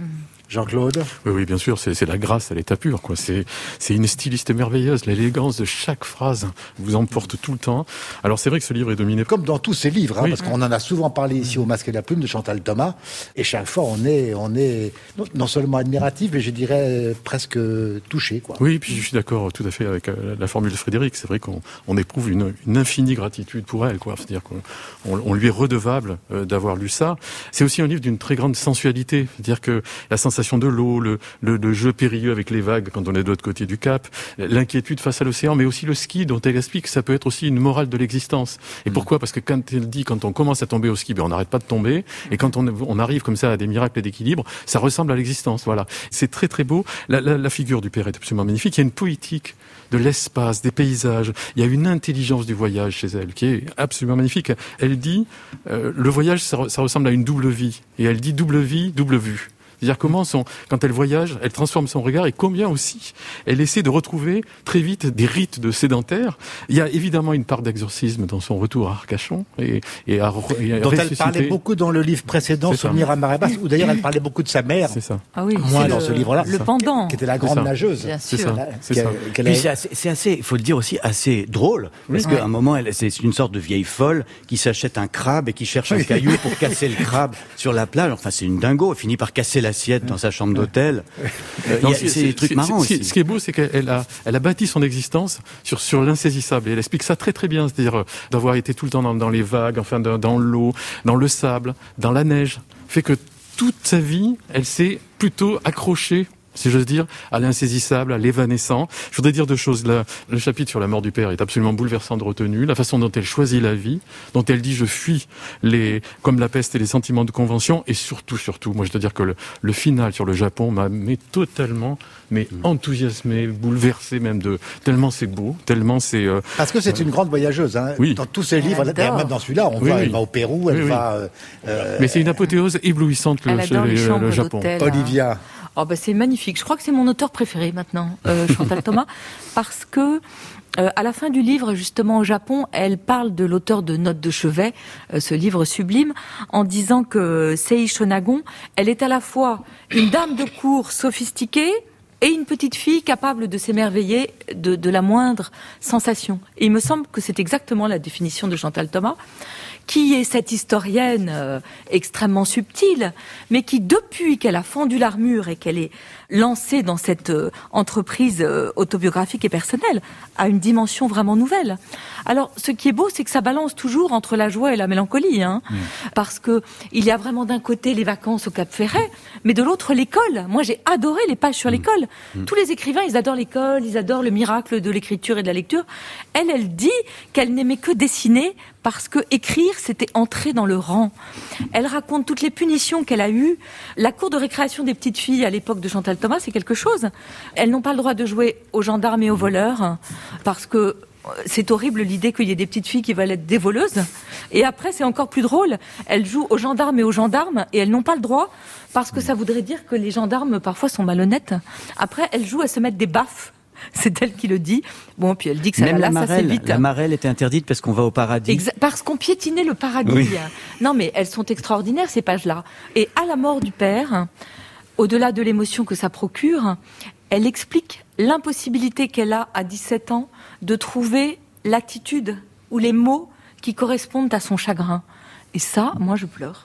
S1: Jean-Claude ?
S5: Oui, oui, bien sûr, c'est, c'est la grâce à l'état pur, quoi. C'est, c'est une styliste merveilleuse. L'élégance de chaque phrase vous emporte tout le temps. Alors, c'est vrai que ce livre est dominé...
S1: Comme dans tous ces livres, hein,
S5: oui.
S1: parce qu'on en a souvent parlé ici au Masque et la Plume de Chantal Thomas, et chaque fois, on est, on est non, non seulement admiratif, mais je dirais presque touché, quoi.
S5: Oui, puis je suis d'accord tout à fait avec euh, la formule de Frédéric. C'est vrai qu'on on éprouve une, une infinie gratitude pour elle, quoi. C'est-à-dire qu'on on, on lui est redevable euh, d'avoir lu ça. C'est aussi un livre d'une très grande sensualité. C'est-à-dire que la sensation de l'eau, le, le, le jeu périlleux avec les vagues quand on est de l'autre côté du cap, l'inquiétude face à l'océan, mais aussi le ski dont elle explique que ça peut être aussi une morale de l'existence. Et mmh. pourquoi ? Parce que quand elle dit, quand on commence à tomber au ski, ben on n'arrête pas de tomber. Et quand on, on arrive comme ça à des miracles d'équilibre, ça ressemble à l'existence. Voilà. C'est très très beau. La, la, la figure du père est absolument magnifique. Il y a une poétique de l'espace, des paysages. Il y a une intelligence du voyage chez elle qui est absolument magnifique. Elle dit, euh, le voyage, ça, ça ressemble à une double vie. Et elle dit double vie, double vue. C'est-à-dire comment, son, quand elle voyage, elle transforme son regard et combien aussi elle essaie de retrouver très vite des rites de sédentaire. Il y a évidemment une part d'exorcisme dans son retour à Arcachon et, et à, et à
S1: dont
S5: ressusciter.
S1: Elle parlait beaucoup dans le livre précédent, Souvenir à marée basse, où d'ailleurs elle parlait beaucoup de sa mère.
S5: C'est ça.
S3: Ah oui,
S1: moi dans
S3: le,
S1: ce livre-là,
S3: le pendant,
S1: qui était la grande nageuse.
S3: Bien
S5: c'est
S3: sûr.
S5: ça. C'est
S1: Qu'elle,
S5: ça.
S1: qu'elle
S2: Puis
S1: avait...
S2: c'est assez, c'est assez, il faut le dire aussi, assez drôle. Parce
S1: oui.
S2: qu'à un moment, elle, c'est une sorte de vieille folle qui s'achète un crabe et qui cherche un caillou pour casser le crabe sur la plage. Enfin, c'est une dingo. Elle finit par casser l'assiette dans sa chambre d'hôtel. Euh,
S5: Non,
S2: y a, c'est, c'est des trucs marrants
S5: c'est,
S2: aussi.
S5: Ce qui est beau, c'est qu'elle a, elle a bâti son existence sur, sur l'insaisissable. Et elle explique ça très très bien. C'est-à-dire euh, d'avoir été tout le temps dans, dans les vagues, enfin dans, dans l'eau, dans le sable, dans la neige. Fait que toute sa vie, elle s'est plutôt accrochée, si j'ose dire, à l'insaisissable, à l'évanescent. Je voudrais dire deux choses. Là, le chapitre sur la mort du père est absolument bouleversant de retenue. La façon dont elle choisit la vie, dont elle dit « je fuis les, comme la peste et les sentiments de convention ». Et surtout, surtout, moi je dois dire que le, le final sur le Japon m'a mais totalement mais enthousiasmé, bouleversé même, de tellement c'est beau, tellement c'est... Euh,
S1: Parce que c'est une grande voyageuse. Hein.
S5: Oui.
S1: Dans tous ses livres,
S3: Elle
S1: même dans celui-là, on
S5: oui,
S1: voit,
S5: oui.
S1: elle va au Pérou, elle
S5: oui,
S1: va... Euh, euh,
S5: mais c'est une apothéose éblouissante, le,
S3: Elle adore les
S5: le,
S3: chambres
S5: le Japon.
S3: d'hôtel.
S1: Olivia.
S3: Oh bah c'est magnifique. Je crois que c'est mon auteur préféré maintenant, euh, Chantal Thomas, parce que euh, à la fin du livre, justement au Japon, elle parle de l'auteur de Notes de chevet, euh, ce livre sublime, en disant que Sei Shonagon, elle est à la fois une dame de cour sophistiquée et une petite fille capable de s'émerveiller de, de la moindre sensation. Et il me semble que c'est exactement la définition de Chantal Thomas, qui est cette historienne euh, extrêmement subtile, mais qui, depuis qu'elle a fendu l'armure et qu'elle est lancée dans cette euh, entreprise euh, autobiographique et personnelle, a une dimension vraiment nouvelle. Alors, ce qui est beau, c'est que ça balance toujours entre la joie et la mélancolie, hein, mmh. parce que il y a vraiment d'un côté les vacances au Cap Ferret, mais de l'autre l'école. Moi, j'ai adoré les pages sur mmh. l'école. Mmh. Tous les écrivains, ils adorent l'école, ils adorent le miracle de l'écriture et de la lecture. Elle, elle dit qu'elle n'aimait que dessiner parce que écrire, c'était entrer dans le rang. Elle raconte toutes les punitions qu'elle a eues. La cour de récréation des petites filles à l'époque de Chantal Thomas, c'est quelque chose. Elles n'ont pas le droit de jouer aux gendarmes et aux voleurs parce que c'est horrible l'idée qu'il y ait des petites filles qui veulent être des voleuses. Et après, c'est encore plus drôle. Elles jouent aux gendarmes et aux gendarmes et elles n'ont pas le droit parce que ça voudrait dire que les gendarmes parfois sont malhonnêtes. Après, elles jouent à se mettre des baffes. C'est elle qui le dit. Bon, puis elle dit que ça
S2: Même
S3: la
S2: la
S3: lasse assez
S2: marelle,
S3: vite.
S2: la marelle était interdite parce qu'on va au paradis.
S3: Exa- parce qu'on piétinait le paradis.
S2: Oui.
S3: Non, mais elles sont extraordinaires, ces pages-là. Et à la mort du père, au-delà de l'émotion que ça procure, elle explique l'impossibilité qu'elle a à dix-sept ans de trouver l'attitude ou les mots qui correspondent à son chagrin. Et ça, moi, je pleure.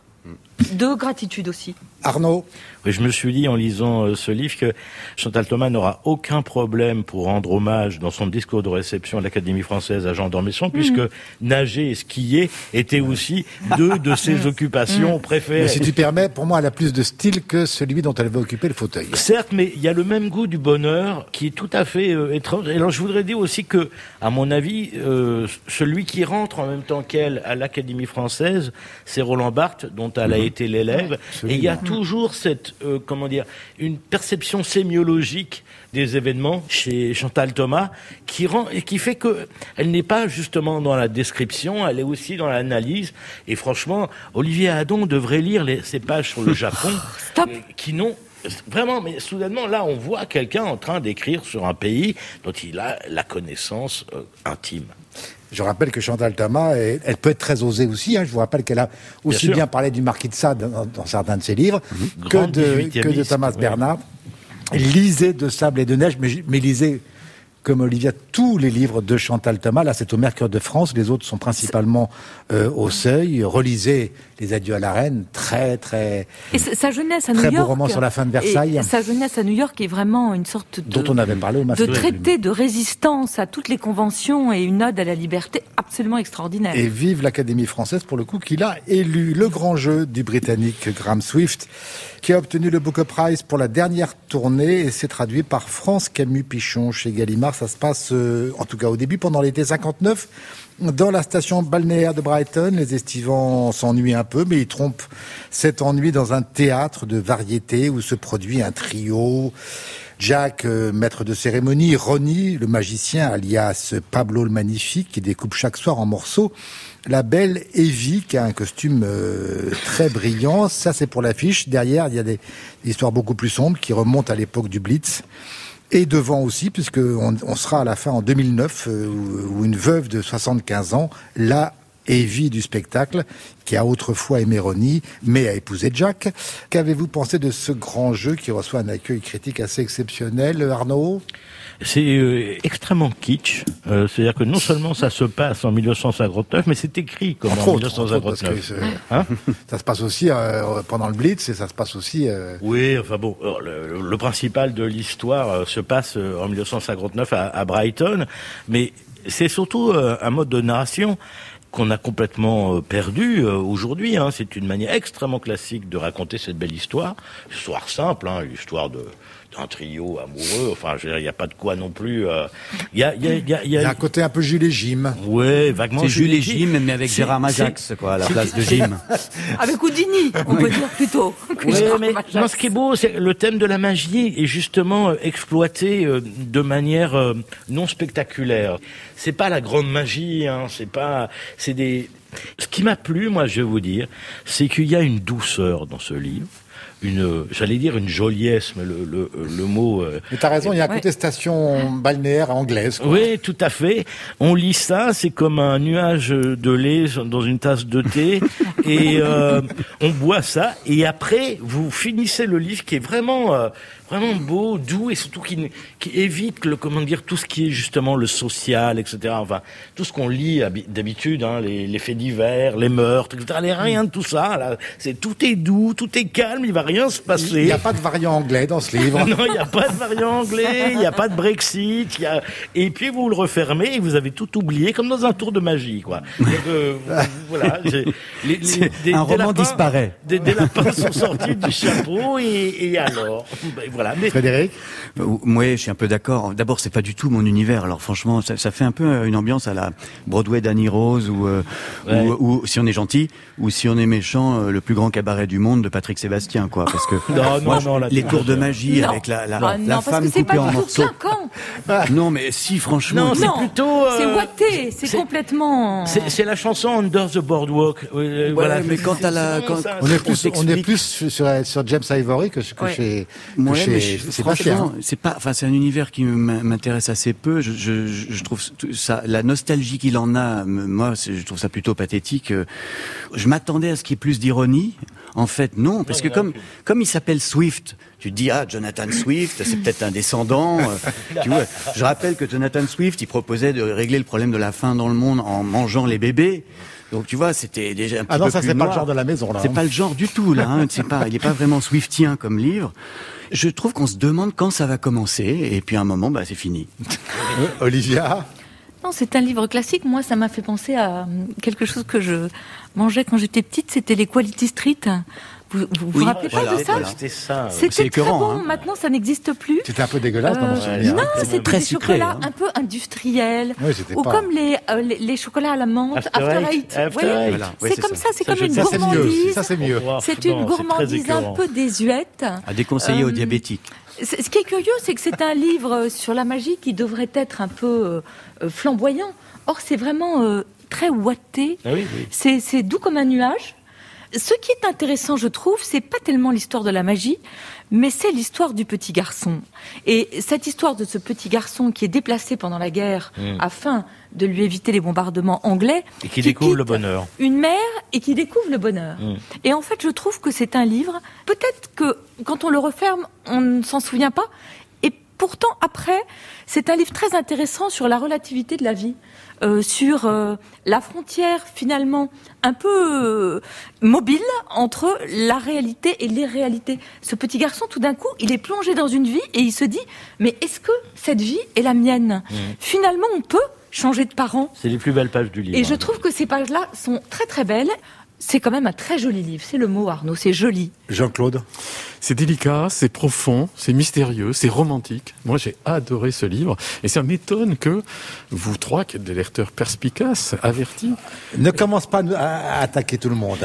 S3: De gratitude aussi.
S1: Arnaud.
S4: Oui, je me suis dit en lisant euh, ce livre que Chantal Thomas n'aura aucun problème pour rendre hommage dans son discours de réception à l'Académie française à Jean d'Ormesson, mmh. puisque nager et skier étaient aussi deux de ses occupations mmh. préférées.
S1: Mais si tu permets, pour moi, elle a plus de style que celui dont elle va occuper le fauteuil.
S4: Certes, mais il y a le même goût du bonheur qui est tout à fait euh, étrange. Et alors, je voudrais dire aussi que, à mon avis, euh, celui qui rentre en même temps qu'elle à l'Académie française, c'est Roland Barthes, dont elle a mmh. été l'élève. Ouais, et il y a toujours cette, euh, comment dire, une perception sémiologique des événements chez Chantal Thomas qui rend et qui fait que elle n'est pas justement dans la description, elle est aussi dans l'analyse. Et franchement, Olivier Hadon devrait lire les, ces pages sur le Japon
S3: Stop.
S4: euh, qui n'ont vraiment, mais soudainement, là, on voit quelqu'un en train d'écrire sur un pays dont il a la connaissance euh, intime.
S1: Je rappelle que Chantal Thomas, elle, elle peut être très osée aussi. Hein. Je vous rappelle qu'elle a aussi bien, bien parlé du Marquis de Sade dans, dans certains de ses livres mmh. que, de, que de Thomas oui. Bernhard. Lisez De Sable et de Neige, mais, mais lisez, comme Olivia, tous les livres de Chantal Thomas. Là, c'est au Mercure de France. Les autres sont principalement euh, au Seuil. Relisez Les Adieux à la Reine. Très, très...
S3: Et sa jeunesse à New
S1: York.
S3: Très
S1: beau roman sur la fin de Versailles.
S3: Et sa jeunesse à New York est vraiment une sorte de...
S1: Dont on avait parlé au
S3: De traité de résistance à toutes les conventions et une ode à la liberté absolument extraordinaire.
S1: Et vive l'Académie française, pour le coup, qu'il a élu le grand jeu du Britannique Graham Swift, qui a obtenu le Booker Prize pour la dernière tournée, et c'est traduit par France Camus-Pichon chez Gallimard. Ça se passe, euh, en tout cas au début, pendant l'été cinquante-neuf, dans la station balnéaire de Brighton. Les estivants s'ennuient un peu, mais ils trompent cet ennui dans un théâtre de variété où se produit un trio. Jack, euh, maître de cérémonie, Ronnie, le magicien, alias Pablo le Magnifique, qui découpe chaque soir en morceaux la belle Evie, qui a un costume euh, très brillant. Ça, c'est pour l'affiche. Derrière, il y a des, des histoires beaucoup plus sombres qui remontent à l'époque du Blitz. Et devant aussi, puisqu'on on sera à la fin en deux mille neuf, euh, où, où une veuve de soixante-quinze ans, la Evie du spectacle, qui a autrefois aimé Ronnie, mais a épousé Jack. Qu'avez-vous pensé de ce grand jeu qui reçoit un accueil critique assez exceptionnel, Arnaud ?
S4: C'est euh, extrêmement kitsch. Euh, c'est-à-dire que non seulement ça se passe en dix-neuf cent cinquante-neuf, mais c'est écrit comme
S1: entre
S4: en
S1: autres,
S4: dix-neuf cent cinquante-neuf.
S1: Autres, hein ça se passe aussi euh, pendant le Blitz et ça se passe aussi... Euh...
S4: Oui, enfin bon, le, le principal de l'histoire euh, se passe euh, en dix-neuf cent cinquante-neuf à, à Brighton, mais c'est surtout euh, un mode de narration qu'on a complètement perdu euh, aujourd'hui. Hein. C'est une manière extrêmement classique de raconter cette belle histoire. Histoire simple, hein, l'histoire de d'un trio amoureux. Enfin, je veux dire, il n'y a pas de quoi non plus. Il y a, il y a, il y a,
S1: il y a un côté un peu Jules et Jim.
S4: Ouais, vaguement.
S2: C'est Jules et Jim, mais avec Gérard Majax, quoi, à la place de Jim.
S3: Avec Houdini, on peut dire plutôt. Que
S4: ouais, mais non, ce qui est beau, c'est le thème de la magie est justement euh, exploité euh, de manière euh, non spectaculaire. C'est pas la grande magie, hein. C'est pas, c'est des. Ce qui m'a plu, moi, je vais vous dire, c'est qu'il y a une douceur dans ce livre. Une, j'allais dire une joliesse, mais le, le, le mot... Euh,
S1: mais t'as raison, il y a un côté ouais. station balnéaire anglaise. Quoi.
S4: Oui, tout à fait. On lit ça, c'est comme un nuage de lait dans une tasse de thé, et euh, on boit ça, et après, vous finissez le livre qui est vraiment... Euh, vraiment beau, doux, et surtout qui, qui évite le, comment dire, tout ce qui est justement le social, et cetera. Enfin, tout ce qu'on lit d'habitude, hein, les, les faits divers, les meurtres, et cetera. Il n'y a rien de tout ça. Là. C'est, tout est doux, tout est calme, il va rien se passer.
S1: Il n'y a pas de variant anglais dans ce livre.
S4: Non, il n'y a pas de variant anglais, il n'y a pas de Brexit. Y a... Et puis vous le refermez et vous avez tout oublié, comme dans un tour de magie, quoi. Donc, euh, voilà. Les, les,
S2: des, un roman lapins, disparaît.
S4: Des, des lapins sont sortis du chapeau et, et alors ben, voilà. Mais...
S1: Frédéric ?
S2: Moi, je suis un peu d'accord. D'abord, c'est pas du tout mon univers. Alors, franchement, ça, ça fait un peu une ambiance à la Broadway d'Annie Rose, ou, euh, ouais. ou, ou si on est gentil, ou si on est méchant, euh, le plus grand cabaret du monde de Patrick Sébastien, quoi. Parce que
S4: non,
S2: moi,
S4: non, non,
S2: les tours de magie
S3: non.
S2: avec la, la,
S3: ah,
S2: la
S3: non,
S2: femme coupée en morceaux.
S3: Ah.
S2: Non, mais si, franchement.
S4: Non, c'est non, plutôt. Euh,
S3: c'est ouaté, c'est, c'est complètement.
S4: C'est, c'est la chanson Under the Boardwalk. Euh,
S2: ouais,
S4: voilà.
S2: Mais quant à la, quand,
S1: ça, on, est plus, on est plus sur, sur James Ivory que, que ouais. chez, que
S2: ouais,
S1: chez
S2: je,
S1: Sébastien.
S2: C'est pas, enfin, c'est un univers qui m'intéresse assez peu. Je, je, je trouve ça, la nostalgie qu'il en a, moi, je trouve ça plutôt pathétique. Je m'attendais à ce qu'il y ait plus d'ironie. En fait, non, parce que comme, comme il s'appelle Swift, tu te dis, ah, Jonathan Swift, c'est peut-être un descendant. Tu vois, je rappelle que Jonathan Swift, il proposait de régler le problème de la faim dans le monde en mangeant les bébés. Donc tu vois, c'était déjà un petit
S1: ah non,
S2: peu
S1: ça,
S2: plus
S1: c'est
S2: noir.
S1: Pas le genre de la maison, là.
S2: C'est
S1: hein.
S2: pas le genre du tout, là. Hein. C'est pas, il est pas vraiment Swiftien comme livre. Je trouve qu'on se demande quand ça va commencer, et puis à un moment, bah, c'est fini.
S1: Olivia ?
S3: Non, c'est un livre classique. Moi, ça m'a fait penser à quelque chose que je mangeais quand j'étais petite. C'était les Quality Street. Vous vous, vous
S2: oui,
S3: rappelez
S2: voilà,
S3: pas de ça
S4: voilà. C'était ça.
S3: C'était
S2: c'est écœurant,
S3: très bon.
S2: Hein.
S3: Maintenant, ça n'existe plus.
S1: C'était un peu dégueulasse euh, dans mon souvenir.
S3: Non,
S1: hein.
S3: c'était
S2: très
S3: des
S2: sucré,
S3: chocolats
S2: hein.
S3: un peu industriels.
S1: Oui,
S3: ou
S1: pas...
S3: comme les, euh, les, les chocolats à la menthe,
S4: After,
S3: After Eight.
S4: After
S3: ouais.
S4: Voilà.
S3: C'est,
S2: ouais,
S3: c'est comme ça, c'est
S4: ça,
S3: comme une
S1: ça,
S3: gourmandise.
S1: C'est ça, c'est mieux.
S3: C'est une gourmandise un peu désuète.
S2: À déconseiller euh, aux diabétiques.
S3: Ce qui est curieux, c'est que c'est un livre sur la magie qui devrait être un peu euh, flamboyant. Or, c'est vraiment euh, très ouaté.
S4: Ah oui, oui.
S3: C'est, c'est doux comme un nuage. Ce qui est intéressant, je trouve, c'est pas tellement l'histoire de la magie, mais c'est l'histoire du petit garçon. Et cette histoire de ce petit garçon qui est déplacé pendant la guerre mmh. afin de lui éviter les bombardements anglais.
S4: Et qui, qui découvre le bonheur.
S3: Une mère et qui découvre le bonheur. Mmh. Et en fait, je trouve que c'est un livre, peut-être que quand on le referme, on ne s'en souvient pas. Et pourtant, après, c'est un livre très intéressant sur la relativité de la vie. Euh, sur euh, la frontière finalement un peu euh, mobile entre la réalité et l'irréalité. Ce petit garçon, tout d'un coup, il est plongé dans une vie et il se dit « Mais est-ce que cette vie est la mienne ?» mmh. Finalement, on peut changer de parents.
S4: C'est les plus belles pages du livre.
S3: Et je trouve que ces pages-là sont très très belles. C'est quand même un très joli livre, c'est le mot Arnaud, c'est joli.
S1: Jean-Claude ?
S5: C'est délicat, c'est profond, c'est mystérieux, c'est romantique. Moi, j'ai adoré ce livre. Et ça m'étonne que vous trois, qui êtes des lecteurs perspicaces, avertis...
S1: Ne commence pas à attaquer tout le monde.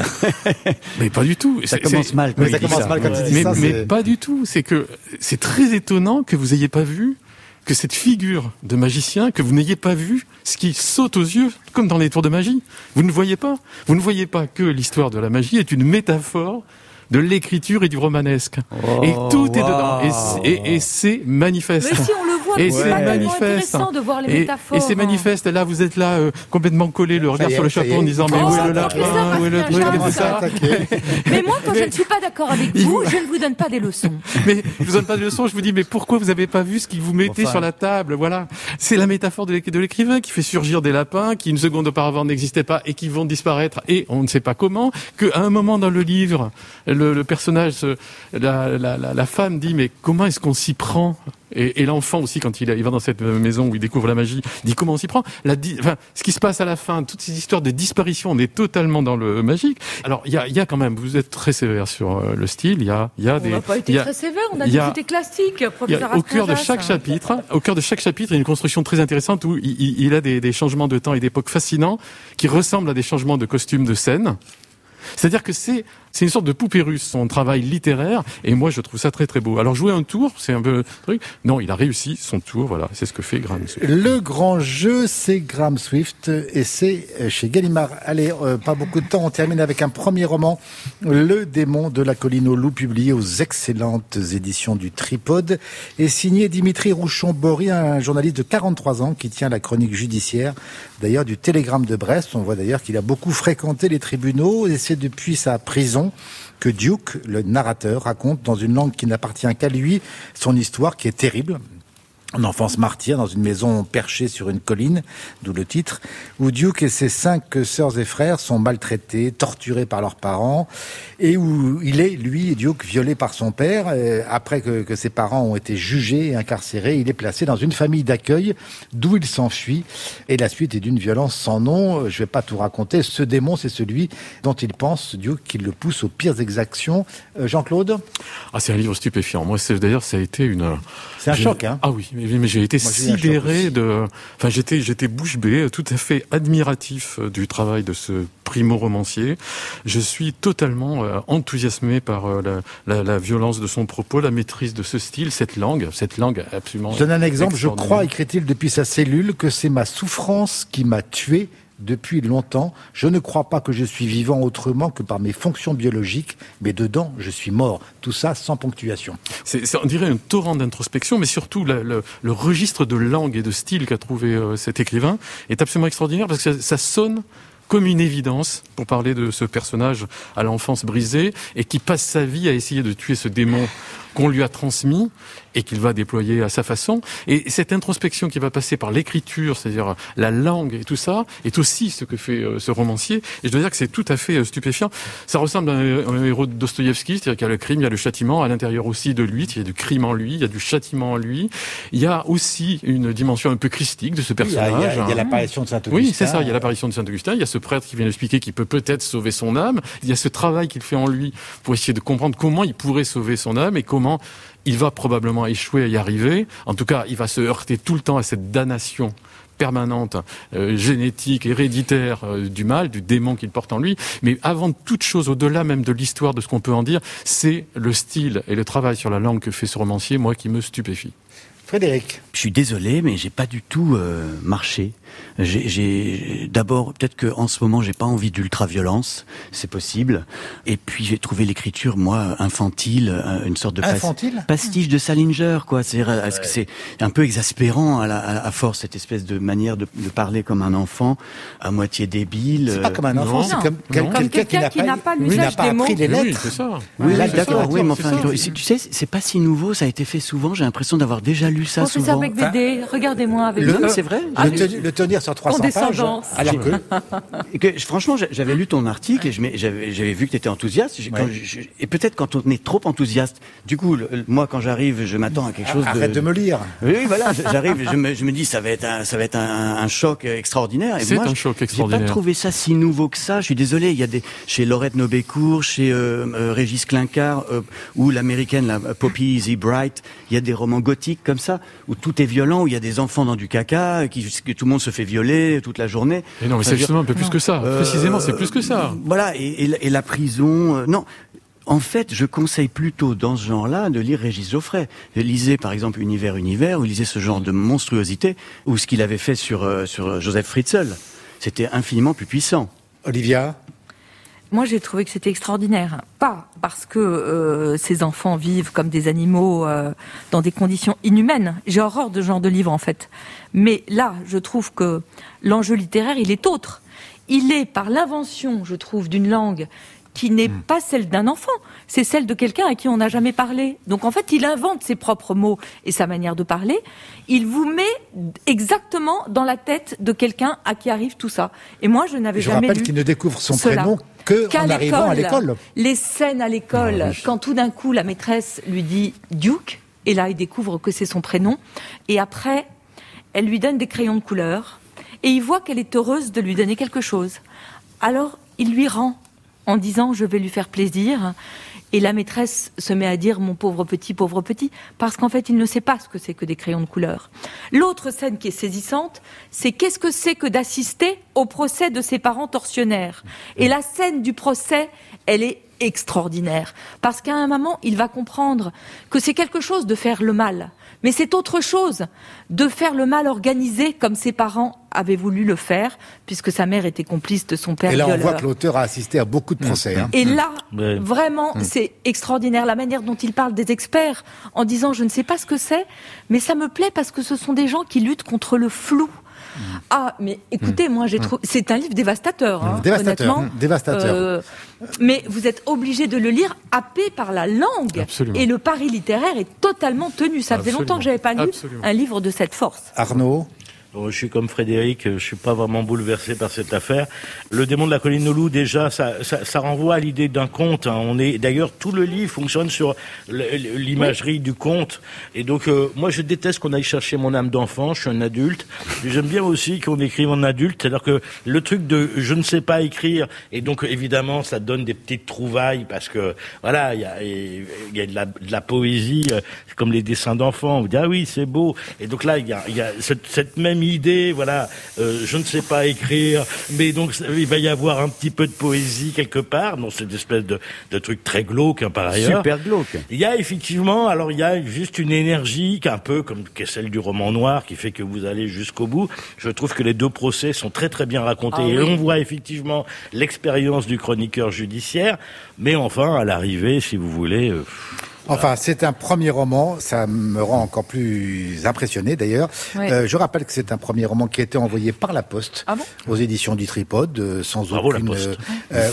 S5: Mais pas du tout.
S2: Ça
S5: c'est,
S2: commence
S5: c'est...
S2: mal. Quand
S1: mais ça commence
S2: ça.
S1: mal quand
S2: ouais.
S1: il dit
S5: mais,
S1: ça.
S5: Mais
S1: c'est...
S5: pas du tout. C'est que c'est très étonnant que vous ayez pas vu que cette figure de magicien, que vous n'ayez pas vu ce qui saute aux yeux, comme dans les tours de magie. Vous ne voyez pas. Vous ne voyez pas que l'histoire de la magie est une métaphore de l'écriture et du romanesque. Oh, et tout wow. est dedans. Et c'est, et, et c'est manifeste.
S3: Mais si on le voit,
S5: et
S3: c'est
S5: ouais.
S3: manifeste. Intéressant de voir les
S5: et,
S3: métaphores.
S5: Et c'est manifeste. Là, vous êtes là, euh, complètement collé, le regard
S1: est,
S5: sur le chapeau, en disant, mais
S3: oh,
S5: où est le lapin, où est le truc,
S3: c'est
S5: ça.
S3: Mais moi, quand je ne suis pas d'accord avec vous, je ne vous donne pas des leçons.
S5: Mais je vous donne pas de leçons, je vous dis, mais pourquoi vous n'avez pas vu ce qu'il vous mettait enfin. sur la table? Voilà. C'est la métaphore de l'écrivain qui fait surgir des lapins qui une seconde auparavant n'existaient pas et qui vont disparaître et on ne sait pas comment, qu'à un moment dans le livre, le, le personnage, la, la, la, la femme dit, mais comment est-ce qu'on s'y prend? Et, et l'enfant aussi, quand il, il va dans cette maison où il découvre la magie, dit comment on s'y prend. La, enfin, ce qui se passe à la fin, toutes ces histoires de disparition, on est totalement dans le magique. Alors, il y a, il y a quand même, vous êtes très sévère sur euh, le style. Il y a, il y a
S3: on
S5: des.
S3: On n'a pas été
S5: a,
S3: très sévère. On a dit que c'était classique. Professeur
S5: au cœur de chaque chapitre, au cœur de chaque chapitre, il y a une construction très intéressante où il, il, il a des, des changements de temps et d'époque fascinants qui ressemblent à des changements de costumes de scène. C'est-à-dire que c'est c'est une sorte de poupée russe, son travail littéraire, et moi je trouve ça très très beau. Alors jouer un tour, c'est un peu truc. Non, il a réussi son tour, voilà, c'est ce que fait Graham Swift.
S1: Le grand jeu, c'est Graham Swift, et c'est chez Gallimard. Allez, euh, pas beaucoup de temps, on termine avec un premier roman, Le démon de la colline aux loups, publié aux excellentes éditions du Tripode, et signé Dimitri Rouchon-Bory, un journaliste de quarante-trois ans qui tient la chronique judiciaire, d'ailleurs du Télégramme de Brest. On voit d'ailleurs qu'il a beaucoup fréquenté les tribunaux, et c'est depuis sa prison que Duke, le narrateur, raconte dans une langue qui n'appartient qu'à lui son histoire qui est terrible. Une enfance martyre dans une maison perchée sur une colline, d'où le titre, où Duke et ses cinq sœurs et frères sont maltraités, torturés par leurs parents, et où il est, lui, Duke, violé par son père. Après que, que ses parents ont été jugés et incarcérés, il est placé dans une famille d'accueil, d'où il s'enfuit. Et la suite est d'une violence sans nom. Je ne vais pas tout raconter. Ce démon, c'est celui dont il pense, Duke, qui le pousse aux pires exactions. Euh, Jean-Claude ?
S5: Ah, c'est un livre stupéfiant. Moi, c'est, d'ailleurs, ça a été une...
S1: C'est un
S5: j'ai...
S1: choc, hein ?
S5: Ah oui. Mais j'ai été Moi, j'ai sidéré de, enfin j'étais j'étais bouche bée, tout à fait admiratif du travail de ce primo-romancier. Je suis totalement euh, enthousiasmé par euh, la, la, la violence de son propos, la maîtrise de ce style, cette langue, cette langue absolument.
S1: Je donne un exemple. Je crois, écrit-il depuis sa cellule, que c'est ma souffrance qui m'a tué. Depuis longtemps, je ne crois pas que je suis vivant autrement que par mes fonctions biologiques, mais dedans, je suis mort. Tout ça sans ponctuation.
S5: C'est, c'est on dirait un torrent d'introspection, mais surtout la, le, le registre de langue et de style qu'a trouvé euh, cet écrivain est absolument extraordinaire parce que ça, ça sonne comme une évidence pour parler de ce personnage à l'enfance brisée et qui passe sa vie à essayer de tuer ce démon qu'on lui a transmis et qu'il va déployer à sa façon. Et cette introspection qui va passer par l'écriture, c'est-à-dire la langue et tout ça, est aussi ce que fait euh, ce romancier. Et je dois dire que c'est tout à fait euh, stupéfiant. Ça ressemble à un, un héros de Dostoïevski, c'est-à-dire qu'il y a le crime, il y a le châtiment, à l'intérieur aussi de lui, il y a du crime en lui, il y a du châtiment en lui. Il y a aussi une dimension un peu christique de ce personnage.
S1: Oui, il, y a, il, y a, il y a l'apparition de Saint-Augustin.
S5: Oui, c'est ça, il y a l'apparition de Saint-Augustin, il y a ce prêtre qui vient expliquer qu'il peut peut-être sauver son âme, il y a ce travail qu'il fait en lui pour essayer de comprendre comment il pourrait sauver son âme et comment il va probablement échouer à y arriver. En tout cas, il va se heurter tout le temps à cette damnation permanente, euh, génétique, héréditaire euh, du mal, du démon qu'il porte en lui. Mais avant toute chose, au-delà même de l'histoire, de ce qu'on peut en dire, c'est le style et le travail sur la langue que fait ce romancier, moi, qui me stupéfie.
S1: Frédéric.
S2: Je suis désolé, mais j'ai pas du tout euh, marché. J'ai, j'ai d'abord peut-être que en ce moment j'ai pas envie d'ultra-violence, c'est possible. Et puis j'ai trouvé l'écriture moi infantile, une sorte de
S1: infantile
S2: pas- pastiche de Salinger, quoi. C'est ouais. Est-ce que c'est un peu exaspérant à, la, à force cette espèce de manière de, de parler comme un enfant, à moitié débile.
S1: C'est pas comme un enfant,
S2: non.
S1: c'est comme,
S3: non.
S1: quelqu'un,
S3: quelqu'un qui n'a pas, qui n'a pas l'usage des mots.
S1: Appris les lettres.
S5: Oui, c'est ça.
S2: Oui,
S5: oui,
S2: oui d'accord.
S5: ça,
S2: Oui, mais enfin,
S5: ça.
S2: je, tu sais, c'est pas si nouveau. Ça a été fait souvent. J'ai l'impression d'avoir déjà lu ça
S3: Professeur
S2: souvent.
S3: Becvédé, regardez-moi avec
S2: Le-
S3: vous.
S2: non, mais c'est vrai.
S1: Le, tenir, le tenir sur trois cents pages, alors que...
S2: Et que, franchement, j'avais lu ton article et je m'ai- j'avais, j'avais vu que tu étais enthousiaste. J'ai- quand
S1: Ouais.
S2: je- et peut-être quand on est trop enthousiaste, du coup, le- moi, quand j'arrive, je m'attends à quelque chose de...
S1: Arrête de me lire.
S2: Oui, oui, voilà, j'arrive, je me, je me dis, ça va être un, ça va être un, un choc extraordinaire. Et
S5: C'est
S2: moi,
S5: un choc
S2: J'ai
S5: extraordinaire.
S2: pas trouvé ça si nouveau que ça. Je suis désolé, il y a des, chez Laurette Nobécourt, chez euh, euh, Régis Clincard, euh, ou l'américaine, la Poppy Easy Bright, il y a des romans gothiques comme ça, où tout est violent, où il y a des enfants dans du caca, qui, que tout le monde se fait violer toute la journée.
S5: Mais non, mais
S2: Enfin,
S5: c'est
S2: je-
S5: justement un peu plus que ça.
S2: Euh,
S5: Précisément, c'est plus que ça.
S2: Voilà, et, et, la- et la prison. euh, non. En fait, je conseille plutôt dans ce genre-là de lire Régis Geoffrey. Lisez par exemple Univers, Univers, ou lisez ce genre de monstruosité, ou ce qu'il avait fait sur, euh, sur Joseph Fritzl. C'était infiniment plus puissant.
S1: Olivia.
S3: Moi, j'ai trouvé que c'était extraordinaire. Pas parce que euh, ces enfants vivent comme des animaux euh, dans des conditions inhumaines. J'ai horreur de ce genre de livre, en fait. Mais là, je trouve que l'enjeu littéraire, il est autre. Il est par l'invention, je trouve, d'une langue qui n'est mmh. pas celle d'un enfant, c'est celle de quelqu'un à qui on n'a jamais parlé. Donc en fait, il invente ses propres mots et sa manière de parler. Il vous met exactement dans la tête de quelqu'un à qui arrive tout ça. Et moi, je n'avais
S1: je
S3: jamais lu.
S1: Je rappelle qu'il ne découvre son
S3: cela.
S1: prénom que
S3: Qu'à
S1: en arrivant à l'école.
S3: Les scènes à l'école, oh, quand tout d'un coup la maîtresse lui dit Duke, et là il découvre que c'est son prénom, et après elle lui donne des crayons de couleur, et il voit qu'elle est heureuse de lui donner quelque chose. Alors il lui rend en disant je vais lui faire plaisir, et la maîtresse se met à dire mon pauvre petit, pauvre petit, parce qu'en fait il ne sait pas ce que c'est que des crayons de couleur. L'autre scène qui est saisissante, c'est qu'est-ce que c'est que d'assister au procès de ses parents tortionnaires. Et la scène du procès, elle est extraordinaire, parce qu'à un moment il va comprendre que c'est quelque chose de faire le mal, mais c'est autre chose de faire le mal organisé comme ses parents avaient voulu le faire, puisque sa mère était complice de son père
S1: violeur. Et là,
S3: violeur.
S1: on voit que l'auteur a assisté à beaucoup de procès. Mmh. Hein.
S3: Et là,
S4: mmh.
S3: vraiment, mmh. c'est extraordinaire, la manière dont il parle des experts, en disant, je ne sais pas ce que c'est, mais ça me plaît parce que ce sont des gens qui luttent contre le flou. Mmh. Ah, mais écoutez, mmh. moi, j'ai trouvé... C'est un livre dévastateur, hein,
S1: dévastateur,
S3: honnêtement.
S1: Mmh. Dévastateur.
S3: Euh, mais vous êtes obligé de le lire happé par la langue.
S5: Absolument.
S3: Et le pari littéraire est totalement tenu. Ça faisait
S5: Absolument.
S3: longtemps que j'avais pas lu
S5: Absolument.
S3: un livre de cette force.
S1: Arnaud.
S4: Je suis comme Frédéric, je suis pas vraiment bouleversé par cette affaire. Le démon de la colline au loup, déjà, ça, ça, ça renvoie à l'idée d'un conte. Hein. On est, d'ailleurs, tout le livre fonctionne sur l'imagerie oui. du conte. Et donc, euh, moi, je déteste qu'on aille chercher mon âme d'enfant. Je suis un adulte. J'aime bien aussi qu'on écrive en adulte. C'est-à-dire que le truc de je ne sais pas écrire, et donc évidemment, ça donne des petites trouvailles parce que voilà, il y a, il y a de la, de la poésie, euh, comme les dessins d'enfants. On vous dit ah oui, c'est beau. Et donc là, il y a, il y a cette, cette même idée, voilà, euh, je ne sais pas écrire, mais donc il va y avoir un petit peu de poésie quelque part. Non, c'est une espèce de, de truc très glauque hein, par ailleurs.
S2: Super glauque.
S4: Il y a effectivement, alors il y a juste une énergie, un peu comme qui est celle du roman noir, qui fait que vous allez jusqu'au bout. Je trouve que les deux procès sont très très bien racontés ah, et oui. on voit effectivement l'expérience du chroniqueur judiciaire. Mais enfin, à l'arrivée, si vous voulez. Euh,
S1: Enfin, c'est un premier roman, ça me rend encore plus impressionné d'ailleurs. Oui. Euh, je rappelle que c'est un premier roman qui a été envoyé par la Poste
S3: ah bon
S1: aux éditions du Tripode, euh, sans
S4: Bravo
S1: aucune...
S4: La Poste.
S1: Euh,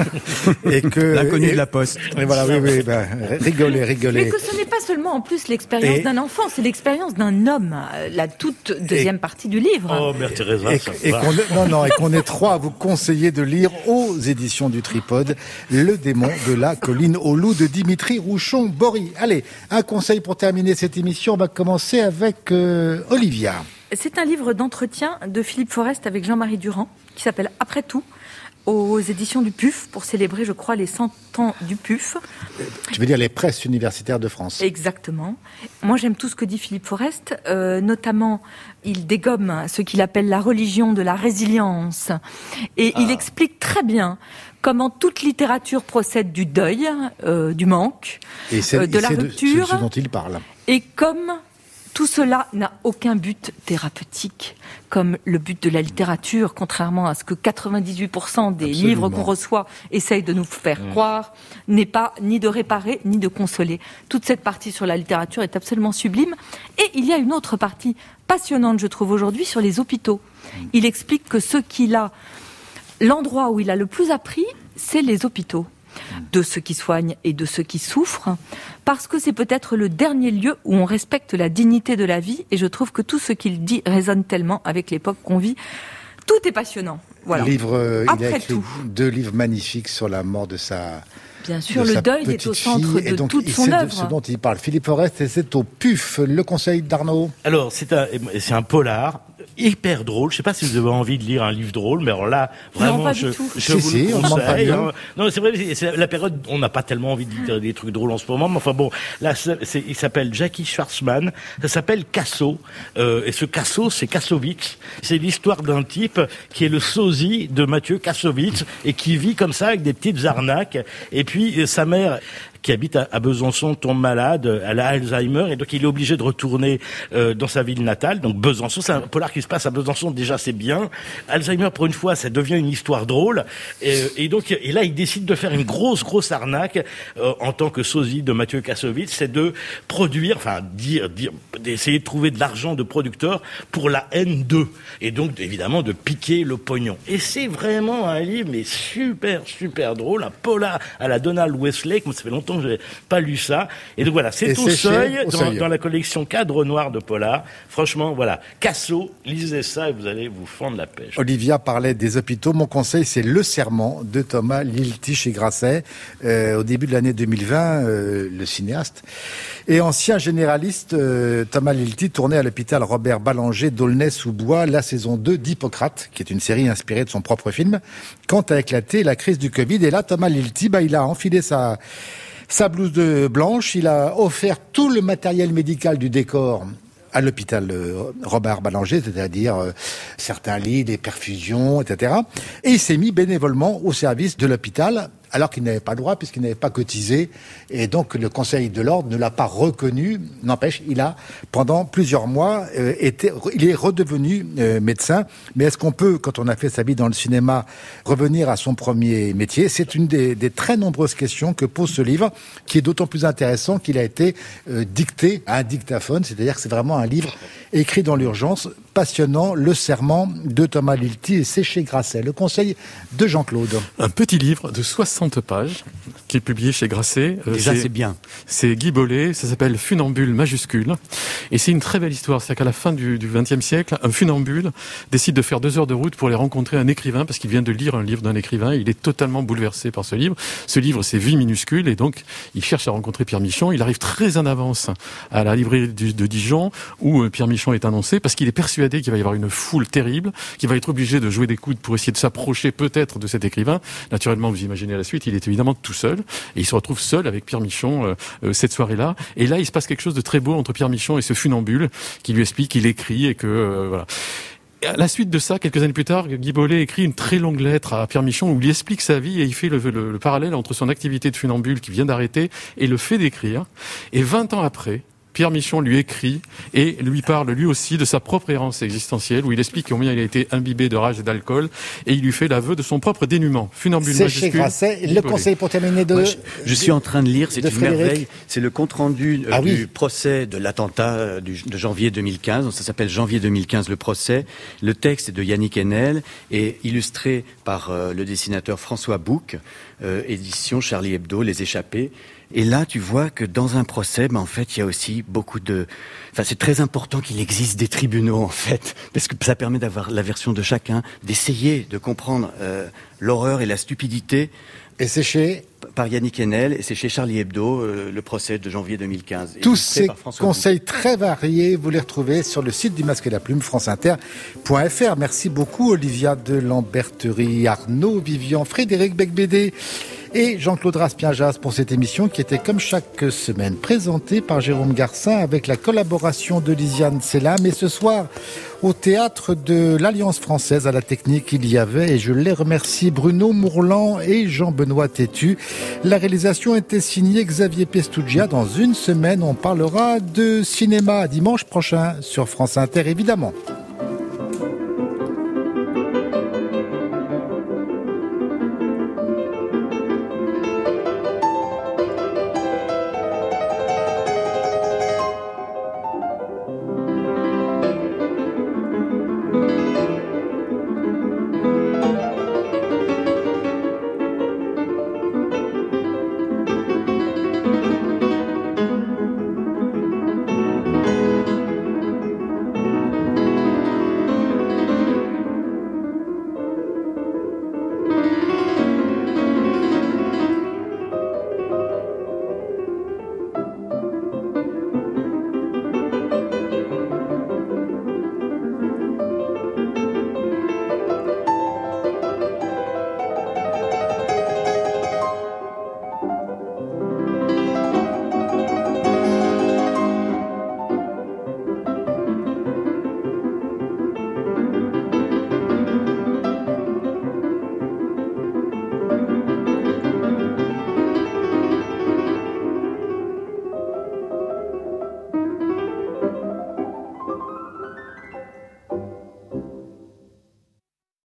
S1: et que
S2: l'inconnu de la Poste.
S1: Et voilà, oui, oui, ben, rigolez, rigolez.
S3: Mais que ce n'est pas seulement en plus l'expérience et... d'un enfant, c'est l'expérience d'un homme, la toute deuxième et... partie du livre.
S4: Oh, Mère Teresa,
S1: et,
S4: ça
S1: et
S4: va.
S1: qu'on est, non, non, et qu'on est trois à vous conseiller de lire aux éditions du Tripode Le démon de la colline au loup de Dimitri Rouchon-Bory. Allez, un conseil pour terminer cette émission, on va commencer avec euh, Olivia.
S3: C'est un livre d'entretien de Philippe Forest avec Jean-Marie Durand, qui s'appelle « Après tout », aux éditions du P U F, pour célébrer, je crois, les cent ans du P U F.
S1: Tu veux dire les presses universitaires de France.
S3: Exactement. Moi, j'aime tout ce que dit Philippe Forest, euh, notamment, il dégomme ce qu'il appelle la religion de la résilience, et ah. il explique très bien comment toute littérature procède du deuil, euh, du manque,
S1: et c'est,
S3: euh, de
S1: et
S3: la
S1: c'est
S3: rupture,
S1: de ce dont il parle.
S3: Et comme Tout cela n'a aucun but thérapeutique, comme le but de la littérature, contrairement à ce que quatre-vingt-dix-huit pour cent des
S1: Absolument.
S3: livres qu'on reçoit essayent de nous faire mmh. croire, n'est pas ni de réparer, ni de consoler. Toute cette partie sur la littérature est absolument sublime. Et il y a une autre partie passionnante, je trouve, aujourd'hui, sur les hôpitaux. Mmh. Il explique que ce qu'il a, l'endroit où il a le plus appris, c'est les hôpitaux. De ceux qui soignent et de ceux qui souffrent, parce que c'est peut-être le dernier lieu où on respecte la dignité de la vie, et je trouve que tout ce qu'il dit résonne tellement avec l'époque qu'on vit. Tout est passionnant. Voilà.
S1: Livre, euh, il
S3: Après
S1: a écrit
S3: tout.
S1: deux livres magnifiques sur la mort de sa
S3: Bien sûr,
S1: de
S3: le
S1: sa
S3: deuil est au centre
S1: fille,
S3: de
S1: donc,
S3: toute son
S1: c'est de
S3: œuvre.
S1: ce dont il parle. Philippe Forest, et c'est au P U F, le conseil d'Arnaud.
S4: Alors, c'est un, c'est un polar hyper drôle. Je sais pas si vous avez envie de lire un livre drôle, mais alors là, vraiment,
S3: non, pas
S4: je,
S3: du tout.
S4: je
S1: Si,
S4: vous
S1: si,
S4: le
S1: on demande pas
S4: conseille.
S1: mieux.
S4: Hein. Non, c'est vrai, c'est la période, on n'a pas tellement envie de lire des trucs drôles en ce moment, mais enfin bon, là, c'est, il s'appelle Jackie Schwartzman, ça s'appelle Casso, euh, et ce Casso, c'est Kassovitz. C'est l'histoire d'un type qui est le sosie de Mathieu Kassovitz, et qui vit comme ça avec des petites arnaques, et puis sa mère, qui habite à, à Besançon, tombe malade, elle a Alzheimer, et donc il est obligé de retourner euh, dans sa ville natale. Donc Besançon, c'est un polar qui se passe à Besançon, déjà c'est bien. Alzheimer, pour une fois, ça devient une histoire drôle. Et, et donc, et là, il décide de faire une grosse, grosse arnaque euh, en tant que sosie de Mathieu Kassovitz, c'est de produire, enfin, dire, dire, d'essayer de trouver de l'argent de producteur pour la N deux. Et donc, évidemment, de piquer le pognon. Et c'est vraiment un livre, mais super, super drôle, un polar à la Donald Westlake. Moi, ça fait longtemps que je n'ai pas lu ça. Et donc voilà, c'est
S1: Et
S4: au
S1: c'est
S4: seuil,
S1: chez- au
S4: dans,
S1: Seuil.
S4: dans la collection Cadre Noir de Polar. Franchement, voilà. Casso, lisez ça et vous allez vous fendre la pêche.
S1: Olivia parlait des hôpitaux. Mon conseil, c'est Le Serment de Thomas Lilti chez Grasset. Euh, au début de l'année deux mille vingt, euh, le cinéaste et ancien généraliste, euh, Thomas Lilti tournait à l'hôpital Robert Ballanger d'Aulnay-sous-Bois la saison deux d'Hippocrate, qui est une série inspirée de son propre film, quand a éclaté la crise du Covid. Et là, Thomas Lilti, bah, il a enfilé sa, sa blouse de blanche, il a offert tout le matériel médical du décor à l'hôpital euh, Robert Ballanger, c'est-à-dire euh, certains lits, des perfusions, et cetera. Et il s'est mis bénévolement au service de l'hôpital, alors qu'il n'avait pas le droit, puisqu'il n'avait pas cotisé. Et donc, le Conseil de l'Ordre ne l'a pas reconnu. N'empêche, il a, pendant plusieurs mois, euh, été, il est redevenu euh, médecin. Mais est-ce qu'on peut, quand on a fait sa vie dans le cinéma, revenir à son premier métier? C'est une des, des très nombreuses questions que pose ce livre, qui est d'autant plus intéressant qu'il a été euh, dicté à un dictaphone. C'est-à-dire que c'est vraiment un livre écrit dans l'urgence, passionnant, Le Serment de Thomas Lilti, et c'est chez Grasset. Le conseil de Jean-Claude.
S5: Un petit livre de soixante pages qui est publié chez Grasset. Euh,
S2: Déjà, c'est bien.
S5: C'est Guy Bollet, ça s'appelle Funambule majuscule. Et c'est une très belle histoire. C'est-à-dire qu'à la fin du vingtième siècle, un funambule décide de faire deux heures de route pour aller rencontrer un écrivain, parce qu'il vient de lire un livre d'un écrivain. Il est totalement bouleversé par ce livre. Ce livre, c'est Vie minuscule, et donc il cherche à rencontrer Pierre Michon. Il arrive très en avance à la librairie de Dijon, où Pierre Michon est annoncé, parce qu'il est persuadé qu'il va y avoir une foule terrible, qu'il va être obligé de jouer des coudes pour essayer de s'approcher peut-être de cet écrivain. Naturellement, vous imaginez la suite, il est évidemment tout seul, et il se retrouve seul avec Pierre Michon euh, euh, cette soirée-là. Et là, il se passe quelque chose de très beau entre Pierre Michon et ce funambule, qui lui explique qu'il écrit et que... Euh, voilà. À la suite de ça, quelques années plus tard, Guy Bollet écrit une très longue lettre à Pierre Michon où il lui explique sa vie, et il fait le, le, le parallèle entre son activité de funambule qu'il vient d'arrêter et le fait d'écrire. Et vingt ans après, Pierre Michon lui écrit et lui parle lui aussi de sa propre errance existentielle, où il explique combien il a été imbibé de rage et d'alcool, et il lui fait l'aveu de son propre dénuement. Funambule
S1: C'est chez
S5: majuscule.
S1: Grasset.
S5: Guy
S1: Le
S5: Bollet.
S1: conseil pour terminer de...
S2: Moi, je, je suis en train de lire, c'est
S1: de
S2: une
S1: Frédéric.
S2: merveille. C'est le compte-rendu euh,
S1: Ah
S2: du
S1: oui.
S2: procès de l'attentat euh, du- de janvier deux mille quinze. Donc, ça s'appelle Janvier deux mille quinze, le procès. Le texte est de Yannick Enel et illustré par euh, le dessinateur François Bouc, euh, édition Charlie Hebdo, Les Échappés. Et là, tu vois que dans un procès, ben, en fait, il y a aussi beaucoup de... Enfin, c'est très important qu'il existe des tribunaux, en fait, parce que ça permet d'avoir la version de chacun, d'essayer de comprendre euh, l'horreur et la stupidité.
S1: Et c'est chez...
S2: Par Yannick Enel, et c'est chez Charlie Hebdo, euh, le procès de janvier deux mille quinze.
S1: Tous
S2: illustré
S1: ces
S2: par François
S1: conseils très variés, vous les retrouvez sur le site du Masque et la Plume, franceinter point f r. Merci beaucoup Olivia de Lamberterie, Arnaud, Vivian, Frédéric Becbédé et Jean-Claude Raspian-Jas pour cette émission qui était comme chaque semaine présentée par Jérôme Garcin avec la collaboration de Lisiane Selam. Et ce soir, au théâtre de l'Alliance française à la technique, il y avait, et je les remercie, Bruno Mourlan et Jean-Benoît Tétu. La réalisation était signée Xavier Pestougia. Dans une semaine, on parlera de cinéma dimanche prochain sur France Inter, évidemment.